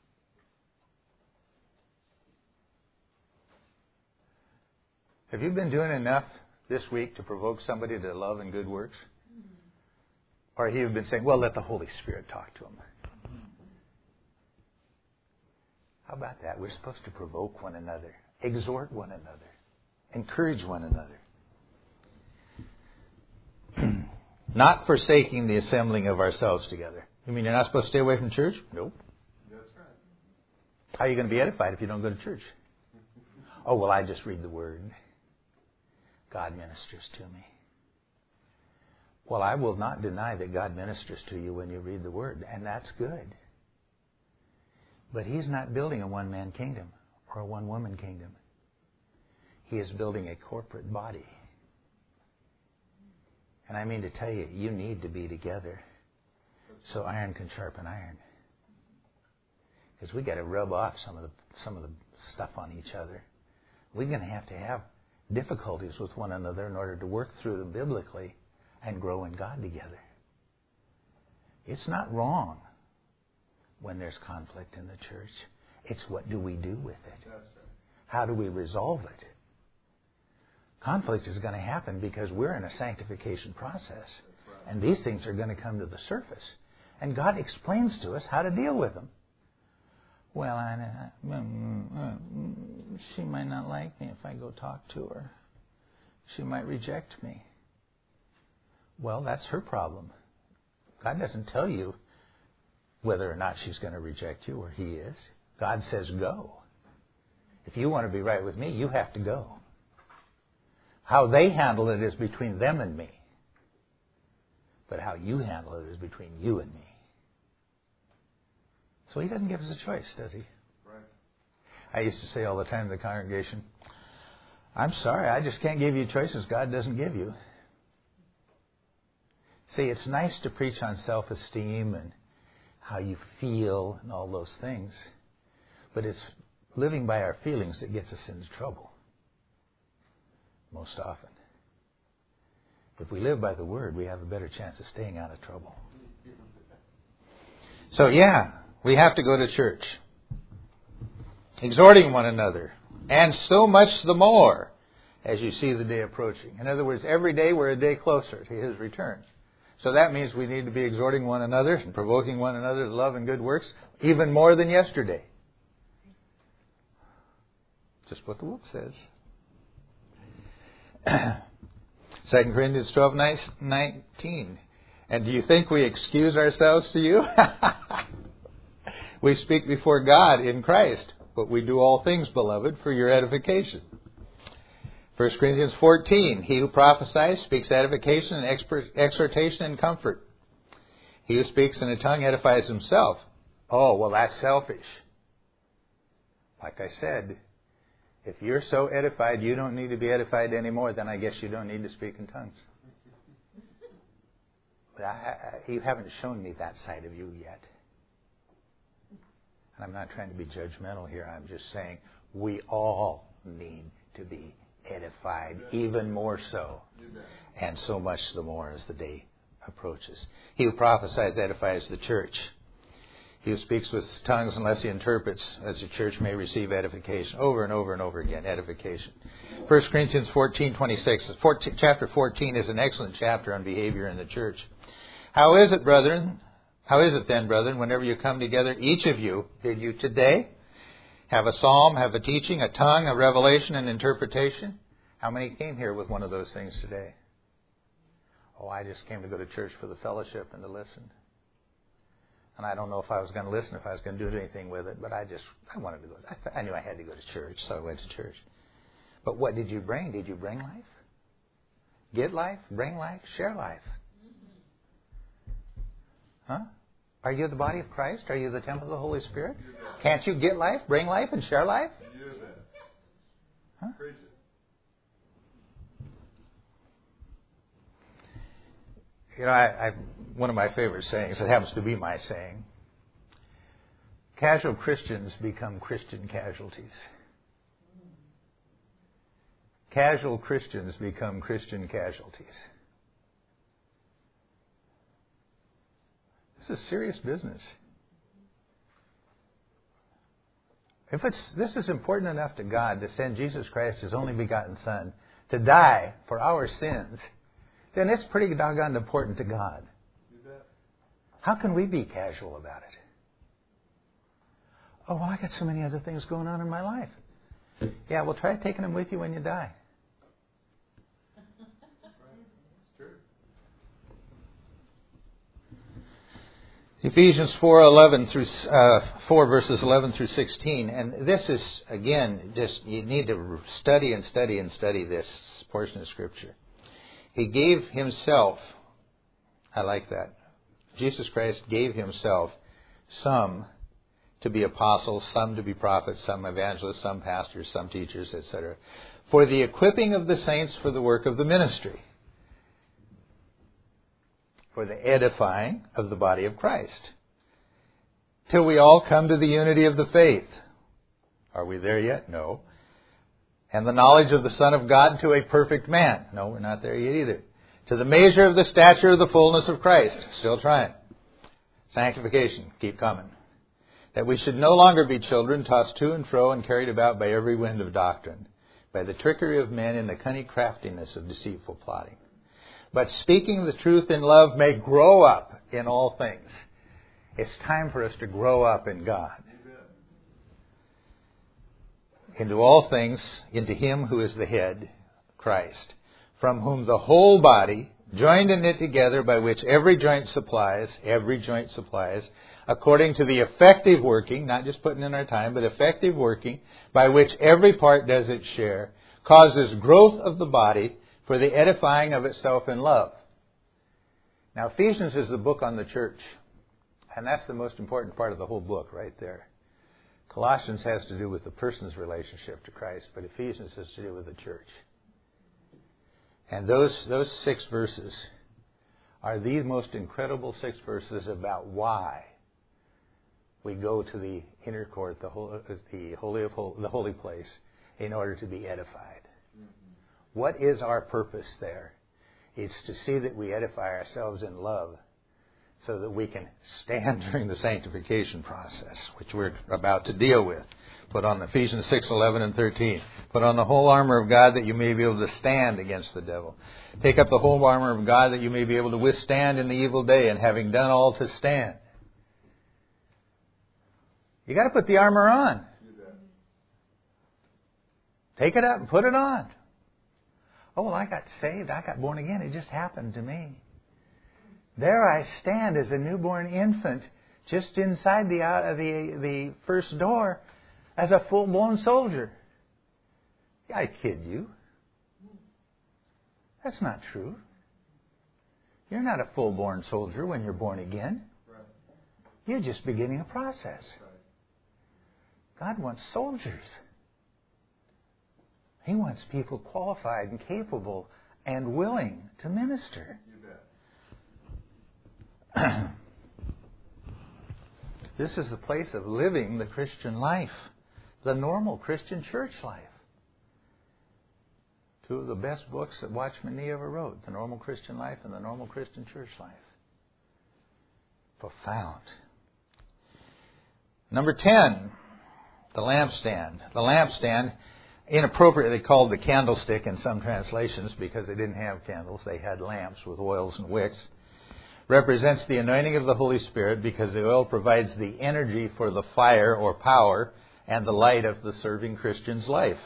Have you been doing enough this week to provoke somebody to love and good works? Or have you been saying, well, let the Holy Spirit talk to them? How about that? We're supposed to provoke one another, exhort one another, encourage one another. Not forsaking the assembling of ourselves together. You mean you're not supposed to stay away from church? Nope. That's right. How are you going to be edified if you don't go to church? Oh, well, I just read the Word. God ministers to me. Well, I will not deny that God ministers to you when you read the Word, and that's good. But He's not building a one-man kingdom or a one-woman kingdom. He is building a corporate body. And I mean to tell you, you need to be together so iron can sharpen iron. Because we got to rub off some of the stuff on each other. We're going to have difficulties with one another in order to work through them biblically and grow in God together. It's not wrong when there's conflict in the church. It's what do we do with it? How do we resolve it? Conflict is going to happen because we're in a sanctification process. And these things are going to come to the surface. And God explains to us how to deal with them. Well, she might not like me if I go talk to her. She might reject me. Well, that's her problem. God doesn't tell you whether or not she's going to reject you or he is. God says go. If you want to be right with me, you have to go. How they handle it is between them and me. But how you handle it is between you and me. So he doesn't give us a choice, does he? Right. I used to say all the time to the congregation, I'm sorry, I just can't give you choices God doesn't give you. See, it's nice to preach on self-esteem and how you feel and all those things. But it's living by our feelings that gets us into trouble. Most often. If we live by the Word, we have a better chance of staying out of trouble. So yeah, we have to go to church. Exhorting one another. And so much the more as you see the day approaching. In other words, every day we're a day closer to His return. So that means we need to be exhorting one another and provoking one another to love and good works even more than yesterday. Just what the book says. 2 Corinthians 12:19. And do you think we excuse ourselves to you? We speak before God in Christ, but we do all things, beloved, for your edification. 1 Corinthians 14. He who prophesies speaks edification and exhortation and comfort. He who speaks in a tongue edifies himself. Oh, well, that's selfish. Like I said, if you're so edified you don't need to be edified anymore, then I guess you don't need to speak in tongues. But you haven't shown me that side of you yet. And I'm not trying to be judgmental here. I'm just saying we all need to be edified, even more so. And so much the more as the day approaches. He who prophesies edifies the church. He who speaks with tongues unless he interprets, as the church may receive edification. Over and over and over again, edification. 1 Corinthians 14:26. Chapter 14 is an excellent chapter on behavior in the church. How is it, brethren? How is it then, brethren, whenever you come together, each of you, did you today have a psalm, have a teaching, a tongue, a revelation, an interpretation? How many came here with one of those things today? Oh, I just came to go to church for the fellowship and to listen. And I don't know if I was going to listen, if I was going to do anything with it, but I wanted to go. I knew I had to go to church, so I went to church. But what did you bring? Did you bring life? Get life? Bring life? Share life? Huh? Are you the body of Christ? Are you the temple of the Holy Spirit? Can't you get life, bring life, and share life? Huh? You know, I one of my favorite sayings, it happens to be my saying, casual Christians become Christian casualties. Casual Christians become Christian casualties. This is serious business. If this is important enough to God to send Jesus Christ, His only begotten Son, to die for our sins, then it's pretty doggone important to God. How can we be casual about it? Oh, well, I got so many other things going on in my life. Yeah, well, try taking them with you when you die. Ephesians 4:11 through 4 verses 11 through 16, and this is again just you need to study and study and study this portion of Scripture. He gave Himself. I like that. Jesus Christ gave Himself some to be apostles, some to be prophets, some evangelists, some pastors, some teachers, etc., for the equipping of the saints for the work of the ministry, for the edifying of the body of Christ, till we all come to the unity of the faith. Are we there yet? No. And the knowledge of the Son of God, to a perfect man. No, we're not there yet either. To the measure of the stature of the fullness of Christ. Still trying. Sanctification. Keep coming. That we should no longer be children, tossed to and fro and carried about by every wind of doctrine, by the trickery of men in the cunning craftiness of deceitful plotting. But speaking the truth in love may grow up in all things. It's time for us to grow up in God. Into all things, into Him who is the head, Christ, from whom the whole body, joined and knit together by which every joint supplies, according to the effective working, not just putting in our time, but effective working, by which every part does its share, causes growth of the body for the edifying of itself in love. Now, Ephesians is the book on the church, and that's the most important part of the whole book right there. Colossians has to do with the person's relationship to Christ, but Ephesians has to do with the church. And those 6 verses are the most incredible 6 verses about why we go to the inner court, the holy place, in order to be edified. What is our purpose there? It's to see that we edify ourselves in love so that we can stand during the sanctification process, which we're about to deal with. Put on Ephesians 6:11 and 13. Put on the whole armor of God that you may be able to stand against the devil. Take up the whole armor of God that you may be able to withstand in the evil day, and having done all to stand. You got to put the armor on. Take it up and put it on. Oh, well, I got saved. I got born again. It just happened to me. There I stand as a newborn infant, just inside the first door, as a full-blown soldier. Yeah, I kid you. That's not true. You're not a full-born soldier when you're born again. You're just beginning a process. God wants soldiers. He wants people qualified and capable and willing to minister. This is the place of living the Christian life, the normal Christian church life. 2 of the best books that Watchman Nee ever wrote, The Normal Christian Life and The Normal Christian Church Life. Profound. Number 10, the lampstand. The lampstand, inappropriately called the candlestick in some translations because they didn't have candles. They had lamps with oils and wicks. Represents the anointing of the Holy Spirit because the oil provides the energy for the fire or power and the light of the serving Christian's life.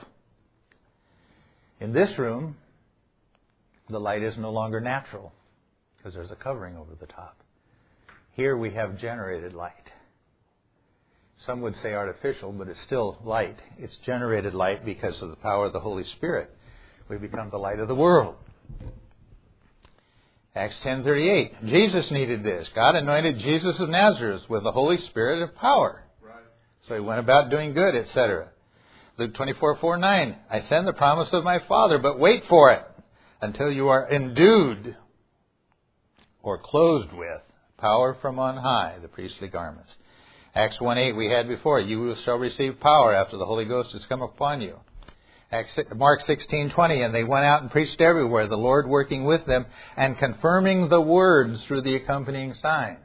In this room, the light is no longer natural because there's a covering over the top. Here we have generated light. Some would say artificial, but it's still light. It's generated light because of the power of the Holy Spirit. We become the light of the world. Acts 10:38. Jesus needed this. God anointed Jesus of Nazareth with the Holy Spirit of power. Right. So he went about doing good, etc. Luke 24:4-9. I send the promise of my Father, but wait for it until you are endued or clothed with power from on high, the priestly garments. Acts 1:8 we had before. You shall receive power after the Holy Ghost has come upon you. Mark 16:20, and they went out and preached everywhere, the Lord working with them and confirming the words through the accompanying signs.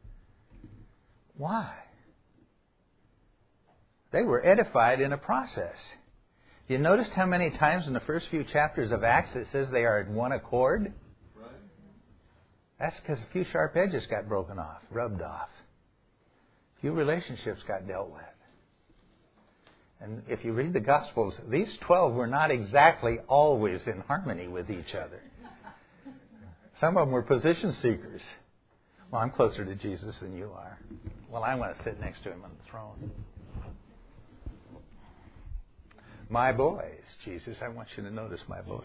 Why? They were edified in a process. You noticed how many times in the first few chapters of Acts it says they are in one accord? Right. That's because a few sharp edges got broken off, rubbed off. A few relationships got dealt with. And if you read the Gospels, these 12 were not exactly always in harmony with each other. Some of them were position seekers. Well, I'm closer to Jesus than you are. Well, I want to sit next to him on the throne. My boys, Jesus, I want you to notice my boys.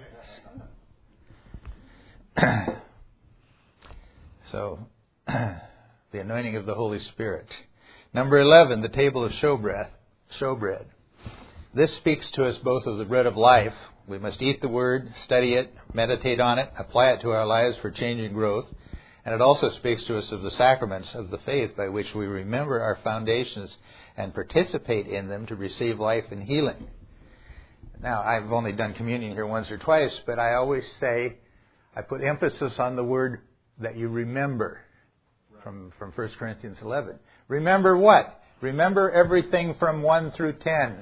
So, the anointing of the Holy Spirit. Number 11, the table of showbread. This speaks to us both of the bread of life. We must eat the Word, study it, meditate on it, apply it to our lives for change and growth. And it also speaks to us of the sacraments of the faith by which we remember our foundations and participate in them to receive life and healing. Now, I've only done communion here once or twice, but I always say, I put emphasis on the word that you remember from 1 Corinthians 11. Remember what? Remember everything from 1 through 10.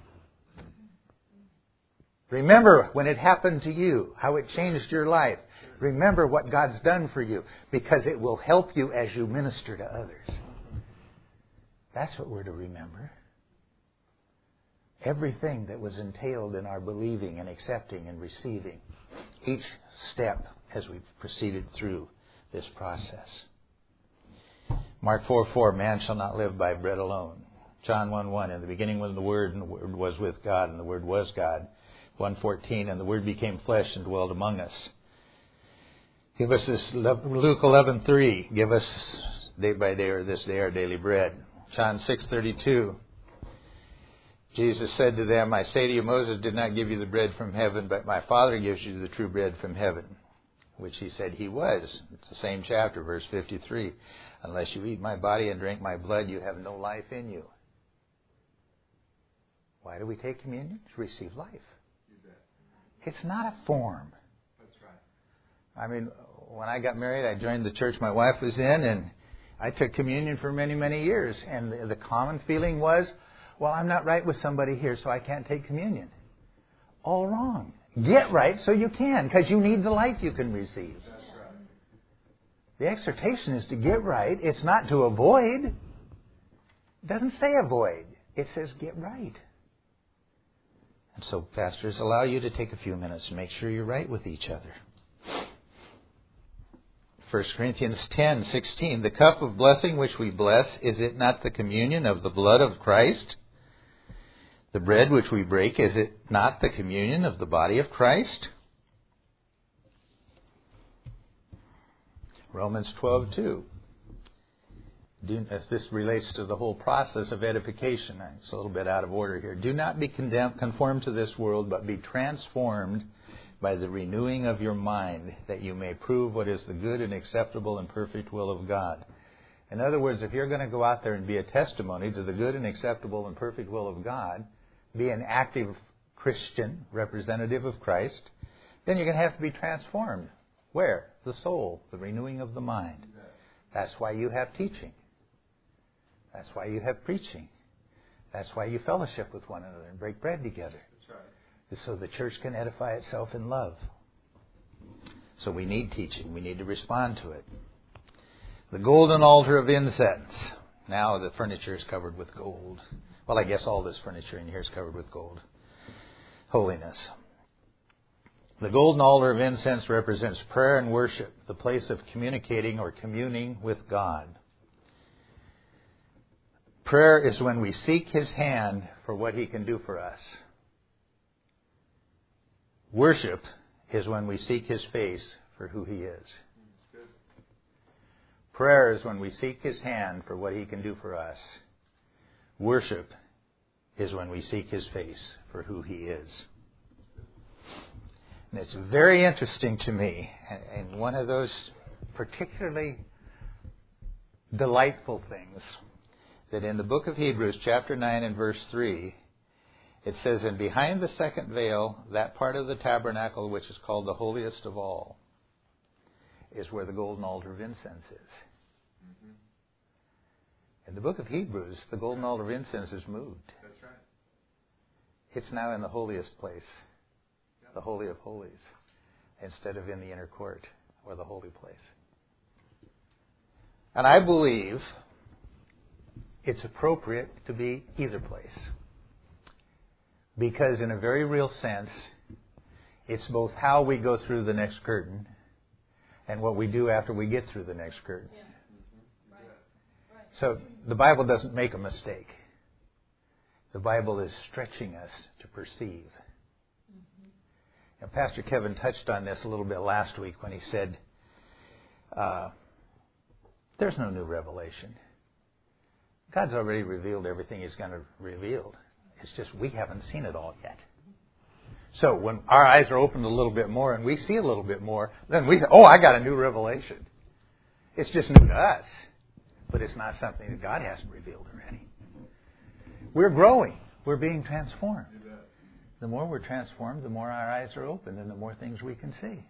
Remember when it happened to you, how it changed your life. Remember what God's done for you, because it will help you as you minister to others. That's what we're to remember. Everything that was entailed in our believing and accepting and receiving. Each step as we proceeded through this process. Mark 4:4, man shall not live by bread alone. John 1:1, in the beginning was the Word, and the Word was with God, and the Word was God. 1:14, and the Word became flesh and dwelt among us. Give us this, Luke 11:3, give us day by day or this day our daily bread. John 6:32, Jesus said to them, I say to you, Moses did not give you the bread from heaven, but my Father gives you the true bread from heaven. Which he said he was. It's the same chapter, verse 53. Unless you eat my body and drink my blood, you have no life in you. Why do we take communion? To receive life. It's not a form. That's right. I mean, when I got married, I joined the church my wife was in, and I took communion for many, many years. And the common feeling was, well, I'm not right with somebody here, so I can't take communion. All wrong. Get right so you can, because you need the life you can receive. That's right. The exhortation is to get right. It's not to avoid. It doesn't say avoid. It says get right. And so pastors allow you to take a few minutes to make sure you're right with each other. 1 Corinthians 10:16, the cup of blessing which we bless, is it not the communion of the blood of Christ? The bread which we break, is it not the communion of the body of Christ? Romans 12:2. This relates to the whole process of edification. It's a little bit out of order here. Do not be conformed to this world, but be transformed by the renewing of your mind, that you may prove what is the good and acceptable and perfect will of God. In other words, if you're going to go out there and be a testimony to the good and acceptable and perfect will of God, be an active Christian representative of Christ, then you're going to have to be transformed. Where? The soul, the renewing of the mind. That's why you have teaching. That's why you have preaching. That's why you fellowship with one another and break bread together. That's right. It's so the church can edify itself in love. So we need teaching. We need to respond to it. The golden altar of incense. Now the furniture is covered with gold. Well, I guess all this furniture in here is covered with gold. Holiness. The golden altar of incense represents prayer and worship, the place of communicating or communing with God. Prayer is when we seek His hand for what He can do for us. Worship is when we seek His face for who He is. Prayer is when we seek His hand for what He can do for us. Worship is when we seek His face for who He is. And it's very interesting to me, and one of those particularly delightful things, that in the book of Hebrews, chapter 9 and verse 3, it says, and behind the second veil, that part of the tabernacle which is called the holiest of all, is where the golden altar of incense is. Mm-hmm. In the book of Hebrews, the golden altar of incense is moved. That's right. It's now in the holiest place, the Holy of Holies, instead of in the inner court or the holy place. And I believe it's appropriate to be either place. Because in a very real sense, it's both how we go through the next curtain and what we do after we get through the next curtain. Yeah. Mm-hmm. Right. So the Bible doesn't make a mistake. The Bible is stretching us to perceive. Mm-hmm. And Pastor Kevin touched on this a little bit last week when he said, there's no new revelation. God's already revealed everything He's going to reveal. It's just we haven't seen it all yet. So when our eyes are opened a little bit more and we see a little bit more, then we say, oh, I got a new revelation. It's just new to us, but it's not something that God hasn't revealed already. We're growing. We're being transformed. The more we're transformed, the more our eyes are opened and the more things we can see.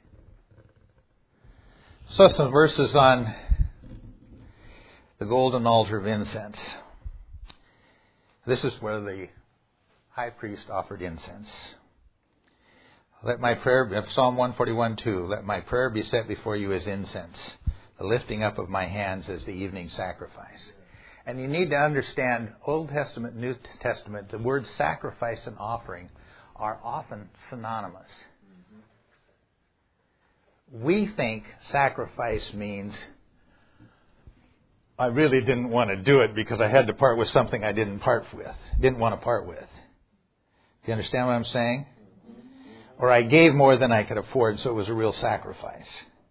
So some verses on the golden altar of incense. This is where the high priest offered incense. Let my prayer, Psalm 141:2, let my prayer be set before you as incense, the lifting up of my hands as the evening sacrifice. And you need to understand, Old Testament, New Testament, the words sacrifice and offering are often synonymous. We think sacrifice means I really didn't want to do it because I had to part with something I didn't want to part with. Do you understand what I'm saying? Or I gave more than I could afford, so it was a real sacrifice.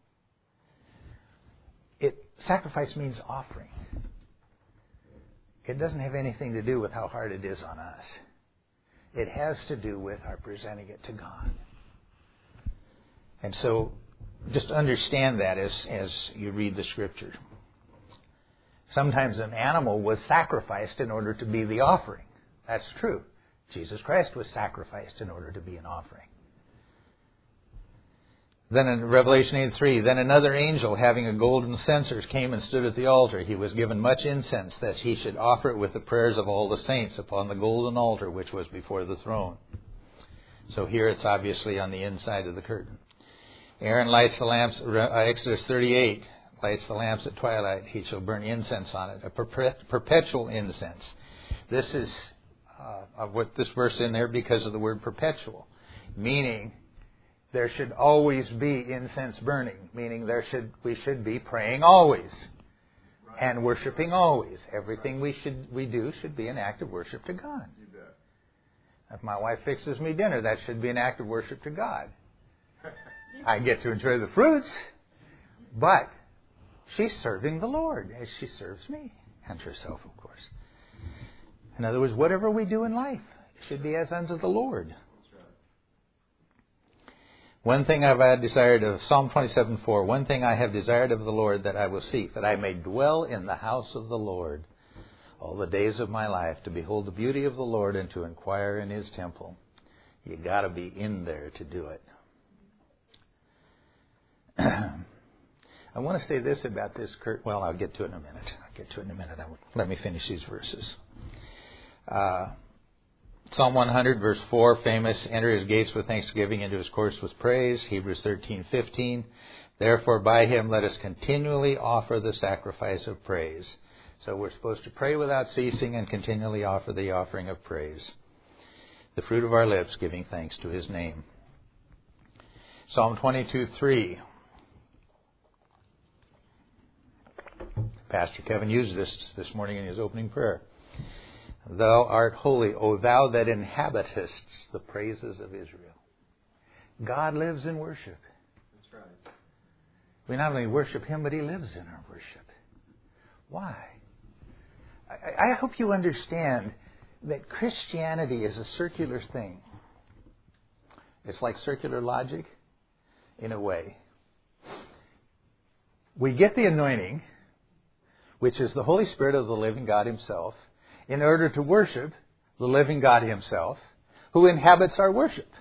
Sacrifice means offering. It doesn't have anything to do with how hard it is on us. It has to do with our presenting it to God. And so just understand that as you read the Scripture. Sometimes an animal was sacrificed in order to be the offering. That's true. Jesus Christ was sacrificed in order to be an offering. Then in Revelation 8:3, then another angel having a golden censer came and stood at the altar. He was given much incense that he should offer it with the prayers of all the saints upon the golden altar which was before the throne. So here it's obviously on the inside of the curtain. Aaron lights the lamps, Exodus 38, lights the lamps at twilight. He shall burn incense on it, a perpetual incense. This is what this verse in there because of the word perpetual, meaning there should always be incense burning, meaning we should be praying always and worshiping always. Everything we do should be an act of worship to God. If my wife fixes me dinner, that should be an act of worship to God. I get to enjoy the fruits, but she's serving the Lord as she serves me and herself, of course. In other words, whatever we do in life should be as unto the Lord. One thing I've had desired of, Psalm 27:4, one thing I have desired of the Lord that I will seek, that I may dwell in the house of the Lord all the days of my life, to behold the beauty of the Lord and to inquire in His temple. You got to be in there to do it. I want to say this about this curtain. Well, I'll get to it in a minute. Let me finish these verses. Psalm 100, verse 4, famous, enter His gates with thanksgiving, into His courts with praise. Hebrews 13:15, therefore by Him let us continually offer the sacrifice of praise. So we're supposed to pray without ceasing and continually offer the offering of praise. The fruit of our lips giving thanks to His name. Psalm 22:3. Pastor Kevin used this morning in his opening prayer. Thou art holy, O thou that inhabitest the praises of Israel. God lives in worship. That's right. We not only worship Him, but He lives in our worship. Why? I hope you understand that Christianity is a circular thing. It's like circular logic in a way. We get the anointing, which is the Holy Spirit of the living God Himself, in order to worship the living God Himself, who inhabits our worship.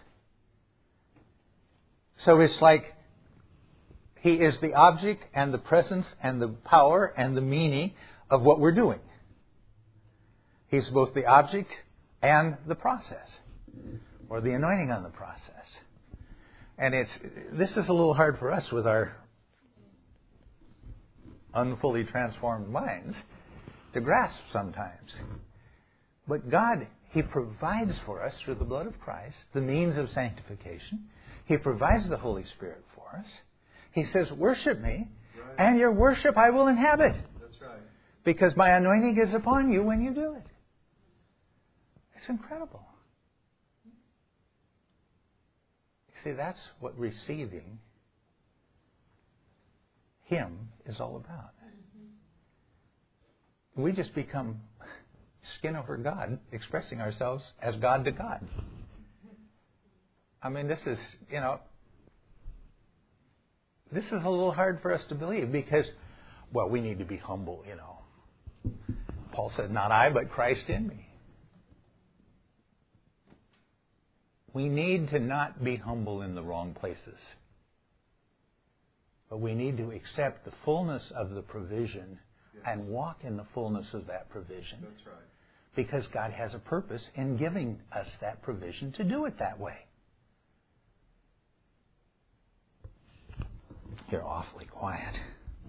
So it's like He is the object and the presence and the power and the meaning of what we're doing. He's both the object and the process, or the anointing on the process. And this is a little hard for us with our unfully transformed minds to grasp sometimes. But God, He provides for us through the blood of Christ the means of sanctification. He provides the Holy Spirit for us. He says, worship me, and your worship I will inhabit. That's right. Because my anointing is upon you when you do it. It's incredible. You see, that's what receiving Him is all about. We just become skin over God, expressing ourselves as God to God. I mean, this is a little hard for us to believe because, well, we need to be humble, Paul said, not I, but Christ in me. We need to not be humble in the wrong places. But we need to accept the fullness of the provision and walk in the fullness of that provision. That's right. Because God has a purpose in giving us that provision to do it that way. You're awfully quiet.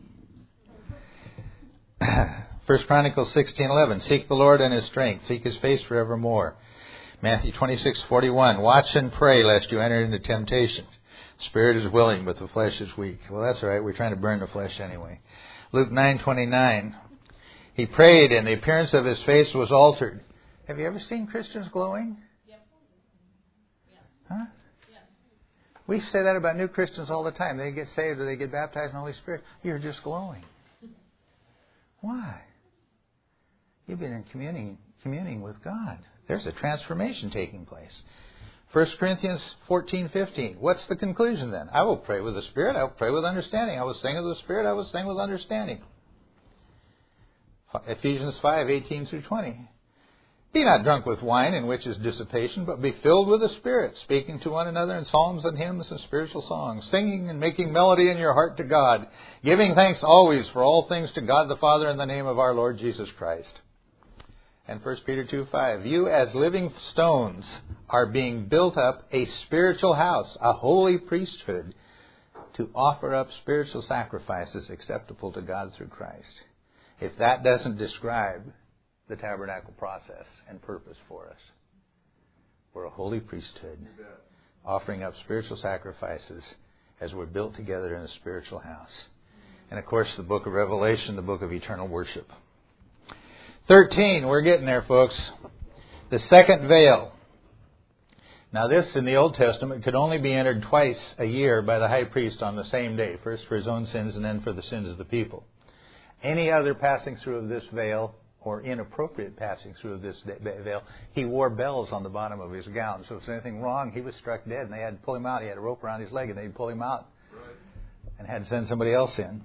1 Chronicles 16:11. Seek the Lord in His strength. Seek His face forevermore. Matthew 26:41. Watch and pray lest you enter into temptation. The spirit is willing, but the flesh is weak. Well, that's all right. We're trying to burn the flesh anyway. Luke 9:29. He prayed, and the appearance of his face was altered. Have you ever seen Christians glowing? Yep. Huh? Yep. We say that about new Christians all the time. They get saved or they get baptized in the Holy Spirit. You're just glowing. Why? You've been in communing with God. There's a transformation taking place. 1 Corinthians 14:15. What's the conclusion then? I will pray with the Spirit. I will pray with understanding. I will sing with the Spirit. I will sing with understanding. Ephesians 5:18 through 20. Be not drunk with wine, in which is dissipation, but be filled with the Spirit, speaking to one another in psalms and hymns and spiritual songs, singing and making melody in your heart to God, giving thanks always for all things to God the Father in the name of our Lord Jesus Christ. And 1 Peter 2:5. You as living stones are being built up a spiritual house, a holy priesthood, to offer up spiritual sacrifices acceptable to God through Christ. If that doesn't describe the tabernacle process and purpose for us, we're a holy priesthood, offering up spiritual sacrifices as we're built together in a spiritual house. And of course, the book of Revelation, the book of eternal worship. 13, we're getting there, folks. The second veil. Now this, in the Old Testament, could only be entered twice a year by the high priest on the same day, first for his own sins and then for the sins of the people. Any other passing through of this veil, or inappropriate passing through of this veil, he wore bells on the bottom of his gown. So if there's anything wrong, he was struck dead, and they had to pull him out. He had a rope around his leg, and they'd pull him out and had to send somebody else in.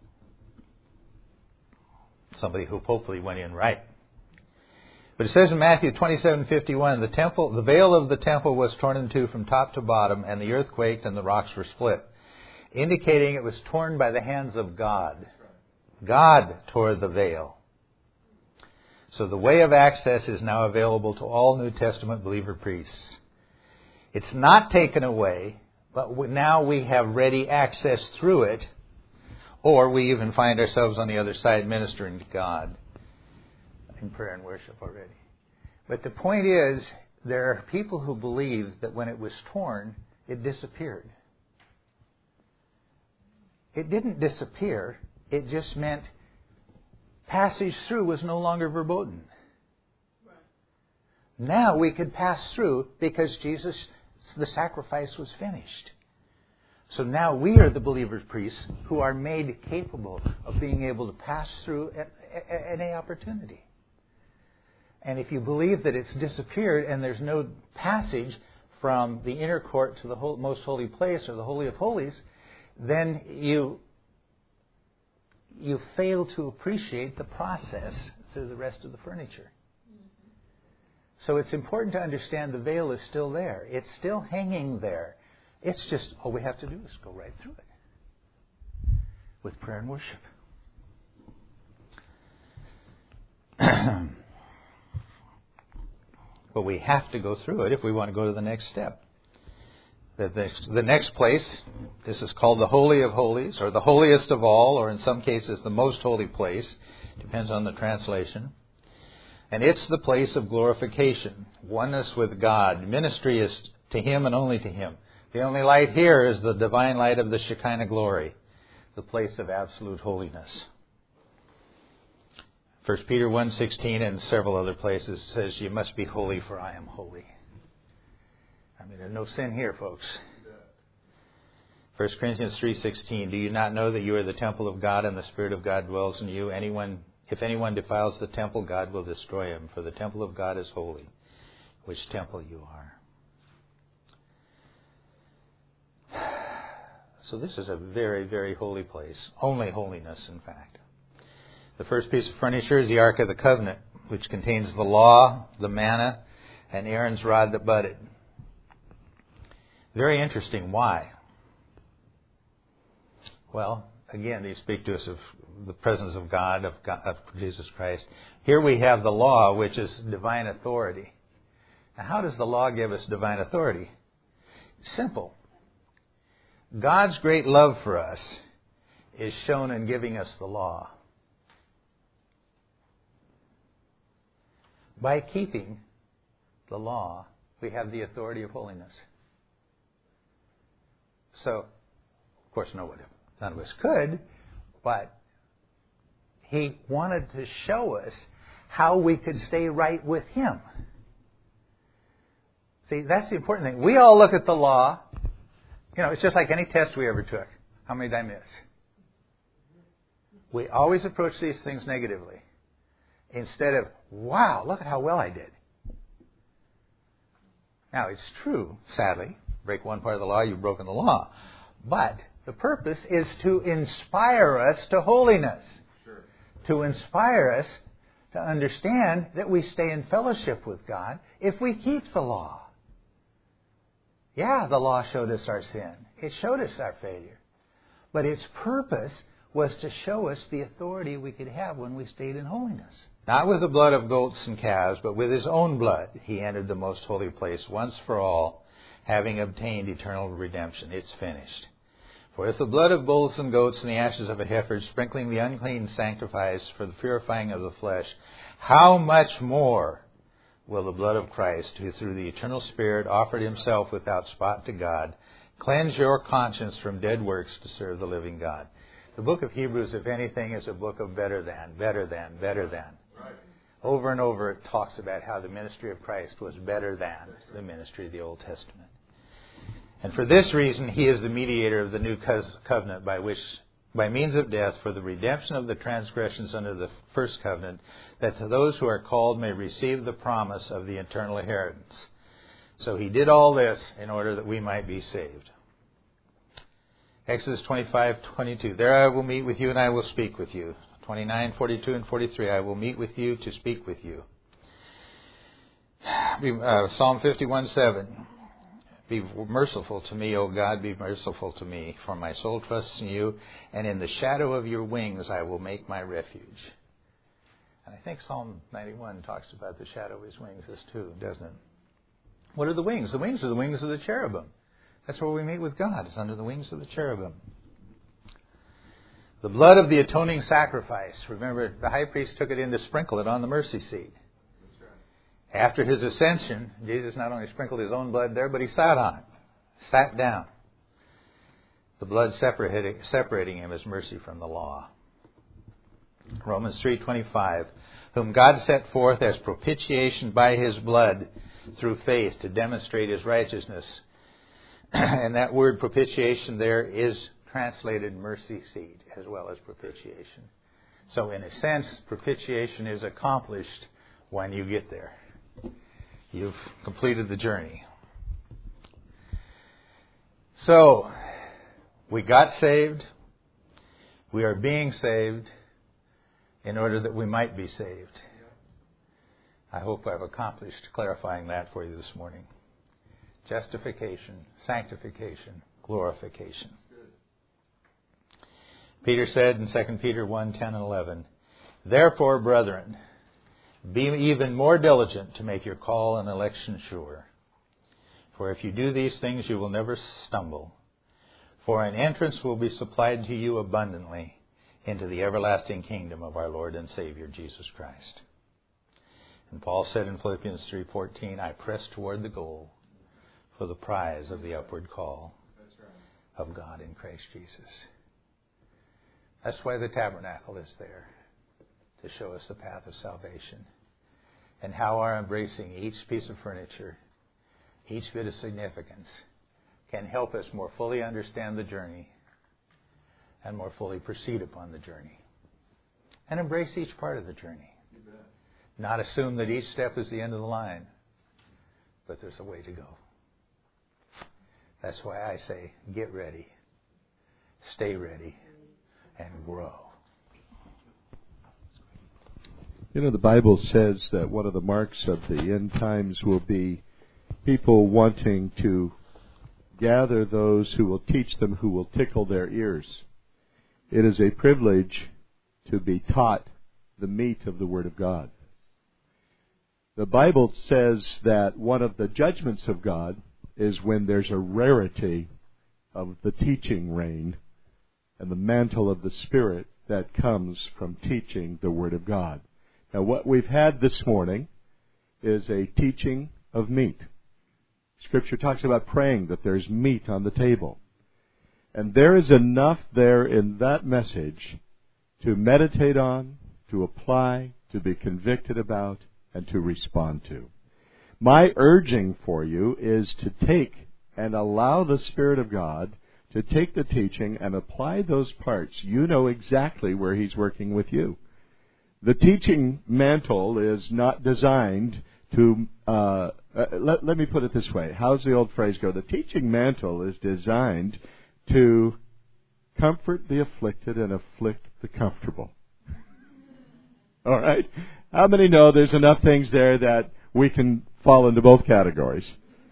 Somebody who hopefully went in right. But it says in Matthew 27:51, the veil of the temple was torn in two from top to bottom, and the earth quaked and the rocks were split, indicating it was torn by the hands of God. God tore the veil. So the way of access is now available to all New Testament believer priests. It's not taken away, but now we have ready access through it, or we even find ourselves on the other side ministering to God in prayer and worship already. But the point is, there are people who believe that when it was torn, it disappeared. It didn't disappear. It just meant passage through was no longer verboten. Right. Now we could pass through because the sacrifice was finished. So now we are the believer's priests who are made capable of being able to pass through any opportunity. And if you believe that it's disappeared and there's no passage from the inner court to the most holy place or the Holy of Holies, then you fail to appreciate the process through the rest of the furniture. So it's important to understand the veil is still there. It's still hanging there. It's just, all we have to do is go right through it with prayer and worship. But we have to go through it if we want to go to the next step. The next place, this is called the Holy of Holies, or the holiest of all, or in some cases the most holy place. Depends on the translation. And it's the place of glorification, oneness with God. Ministry is to Him and only to Him. The only light here is the divine light of the Shekinah glory, the place of absolute holiness. 1 Peter 1:16 and several other places says, you must be holy for I am holy. I mean, there's no sin here, folks. 1 Corinthians 3:16, do you not know that you are the temple of God and the Spirit of God dwells in you? If anyone defiles the temple, God will destroy him, for the temple of God is holy, which temple you are. So this is a very, very holy place. Only holiness, in fact. The first piece of furniture is the Ark of the Covenant, which contains the law, the manna, and Aaron's rod that budded. Very interesting. Why? Well, again, these speak to us of the presence of God, of Jesus Christ. Here we have the law, which is divine authority. Now, how does the law give us divine authority? Simple. God's great love for us is shown in giving us the law. By keeping the law, we have the authority of holiness. So, of course, none of us could, but He wanted to show us how we could stay right with Him. See, that's the important thing. We all look at the law. It's just like any test we ever took. How many did I miss? We always approach these things negatively. Instead of, wow, look at how well I did. Now, it's true, sadly. Break one part of the law, you've broken the law. But the purpose is to inspire us to holiness. Sure. To inspire us to understand that we stay in fellowship with God if we keep the law. Yeah, the law showed us our sin. It showed us our failure. But its purpose was to show us the authority we could have when we stayed in holiness. Not with the blood of goats and calves, but with His own blood, He entered the most holy place once for all, having obtained eternal redemption. It's finished. For if the blood of bulls and goats and the ashes of a heifer, sprinkling the unclean, sanctifies for the purifying of the flesh, how much more will the blood of Christ, who through the eternal Spirit offered Himself without spot to God, cleanse your conscience from dead works to serve the living God? The book of Hebrews, if anything, is a book of better than, better than, better than. Right. Over and over it talks about how the ministry of Christ was better than the ministry of the Old Testament. And for this reason, He is the mediator of the new covenant by means of death for the redemption of the transgressions under the first covenant, that to those who are called may receive the promise of the eternal inheritance. So He did all this in order that we might be saved. Exodus 25:22. There I will meet with you and I will speak with you. 29:42 and 43. I will meet with you to speak with you. Psalm 51:7. Be merciful to me, O God, be merciful to me, for my soul trusts in you, and in the shadow of your wings I will make my refuge. And I think Psalm 91 talks about the shadow of His wings as too, doesn't it? What are the wings? The wings are the wings of the cherubim. That's where we meet with God. It's under the wings of the cherubim. The blood of the atoning sacrifice. Remember, the high priest took it in to sprinkle it on the mercy seat. After His ascension, Jesus not only sprinkled His own blood there, but He sat on it. Sat down. The blood separating Him as mercy from the law. Romans 3:25. Whom God set forth as propitiation by His blood through faith to demonstrate His righteousness. And that word propitiation there is translated mercy seat as well as propitiation. So in a sense, propitiation is accomplished when you get there. You've completed the journey. So, we got saved. We are being saved in order that we might be saved. I hope I've accomplished clarifying that for you this morning. Justification, sanctification, glorification. Peter said in 2 Peter 1:10 and 11, "Therefore, brethren, be even more diligent to make your call and election sure. For if you do these things, you will never stumble. For an entrance will be supplied to you abundantly into the everlasting kingdom of our Lord and Savior, Jesus Christ." And Paul said in Philippians 3:14, "I press toward the goal for the prize of the upward call of God in Christ Jesus." That's why the tabernacle is there, to show us the path of salvation, and how our embracing each piece of furniture, each bit of significance, can help us more fully understand the journey and more fully proceed upon the journey. And embrace each part of the journey. Not assume that each step is the end of the line, but there's a way to go. That's why I say, get ready, stay ready, and grow. You know, the Bible says that one of the marks of the end times will be people wanting to gather those who will teach them, who will tickle their ears. It is a privilege to be taught the meat of the Word of God. The Bible says that one of the judgments of God is when there's a rarity of the teaching reign and the mantle of the Spirit that comes from teaching the Word of God. Now, what we've had this morning is a teaching of meat. Scripture talks about praying that there's meat on the table. And there is enough there in that message to meditate on, to apply, to be convicted about, and to respond to. My urging for you is to take and allow the Spirit of God to take the teaching and apply those parts. You know exactly where He's working with you. The teaching mantle is not designed to, let me put it this way. How's the old phrase go? The teaching mantle is designed to comfort the afflicted and afflict the comfortable. All right? How many know there's enough things there that we can fall into both categories?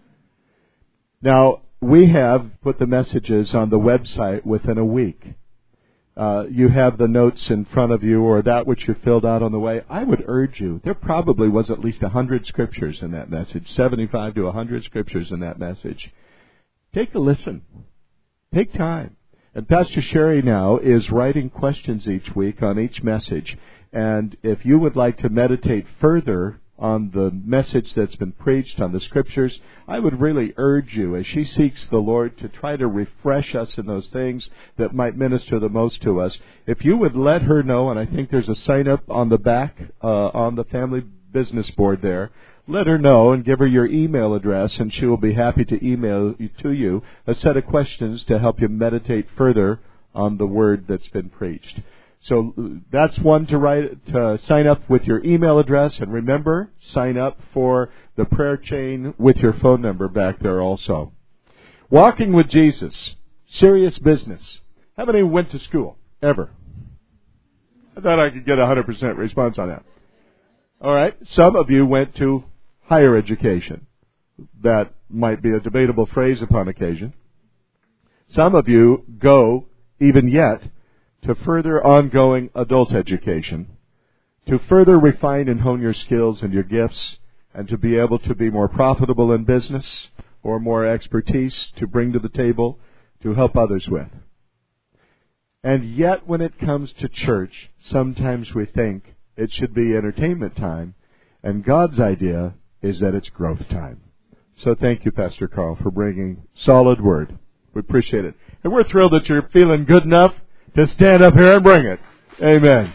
Now, we have put the messages on the website within a week. You have the notes in front of you, or that which you filled out on the way. I would urge you, there probably was at least 100 scriptures in that message, 75 to 100 scriptures in that message. Take a listen. Take time. And Pastor Sherry now is writing questions each week on each message. And if you would like to meditate further on the message that's been preached, on the Scriptures, I would really urge you, as she seeks the Lord, to try to refresh us in those things that might minister the most to us. If you would let her know, and I think there's a sign-up on the back, on the family business board there, let her know and give her your email address, and she will be happy to email to you a set of questions to help you meditate further on the Word that's been preached. So that's one to sign up with your email address. And remember, sign up for the prayer chain with your phone number back there also. Walking with Jesus. Serious business. How many went to school? Ever? I thought I could get a 100% response on that. All right. Some of you went to higher education. That might be a debatable phrase upon occasion. Some of you go, even yet, to further ongoing adult education, to further refine and hone your skills and your gifts, and to be able to be more profitable in business or more expertise to bring to the table to help others with. And yet when it comes to church, sometimes we think it should be entertainment time, and God's idea is that it's growth time. So thank you, Pastor Carl, for bringing solid word. We appreciate it. And we're thrilled that you're feeling good enough to stand up here and bring it. Amen.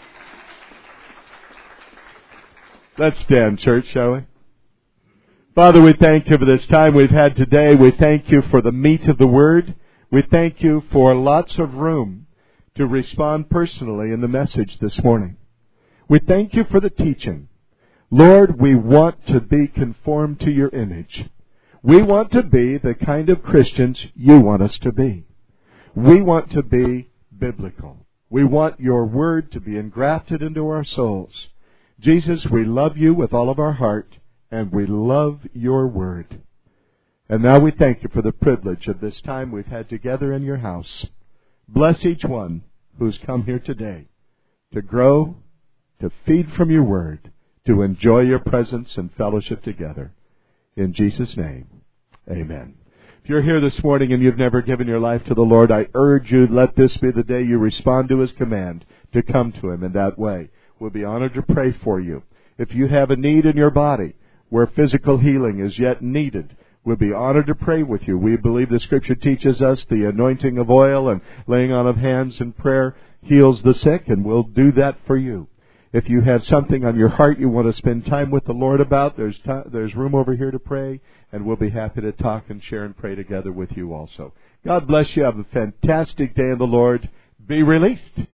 Let's stand, church, shall we? Father, we thank you for this time we've had today. We thank you for the meat of the Word. We thank you for lots of room to respond personally in the message this morning. We thank you for the teaching. Lord, we want to be conformed to your image. We want to be the kind of Christians you want us to be. We want to be biblical. We want your word to be engrafted into our souls. Jesus, we love you with all of our heart, and we love your word. And now we thank you for the privilege of this time we've had together in your house. Bless each one who's come here today to grow, to feed from your word, to enjoy your presence and fellowship together. In Jesus' name, amen. If you're here this morning and you've never given your life to the Lord, I urge you, let this be the day you respond to His command to come to Him in that way. We'll be honored to pray for you. If you have a need in your body where physical healing is yet needed, we'll be honored to pray with you. We believe the Scripture teaches us the anointing of oil and laying on of hands in prayer heals the sick, and we'll do that for you. If you have something on your heart you want to spend time with the Lord about, there's room over here to pray, and we'll be happy to talk and share and pray together with you also. God bless you. Have a fantastic day in the Lord. Be released.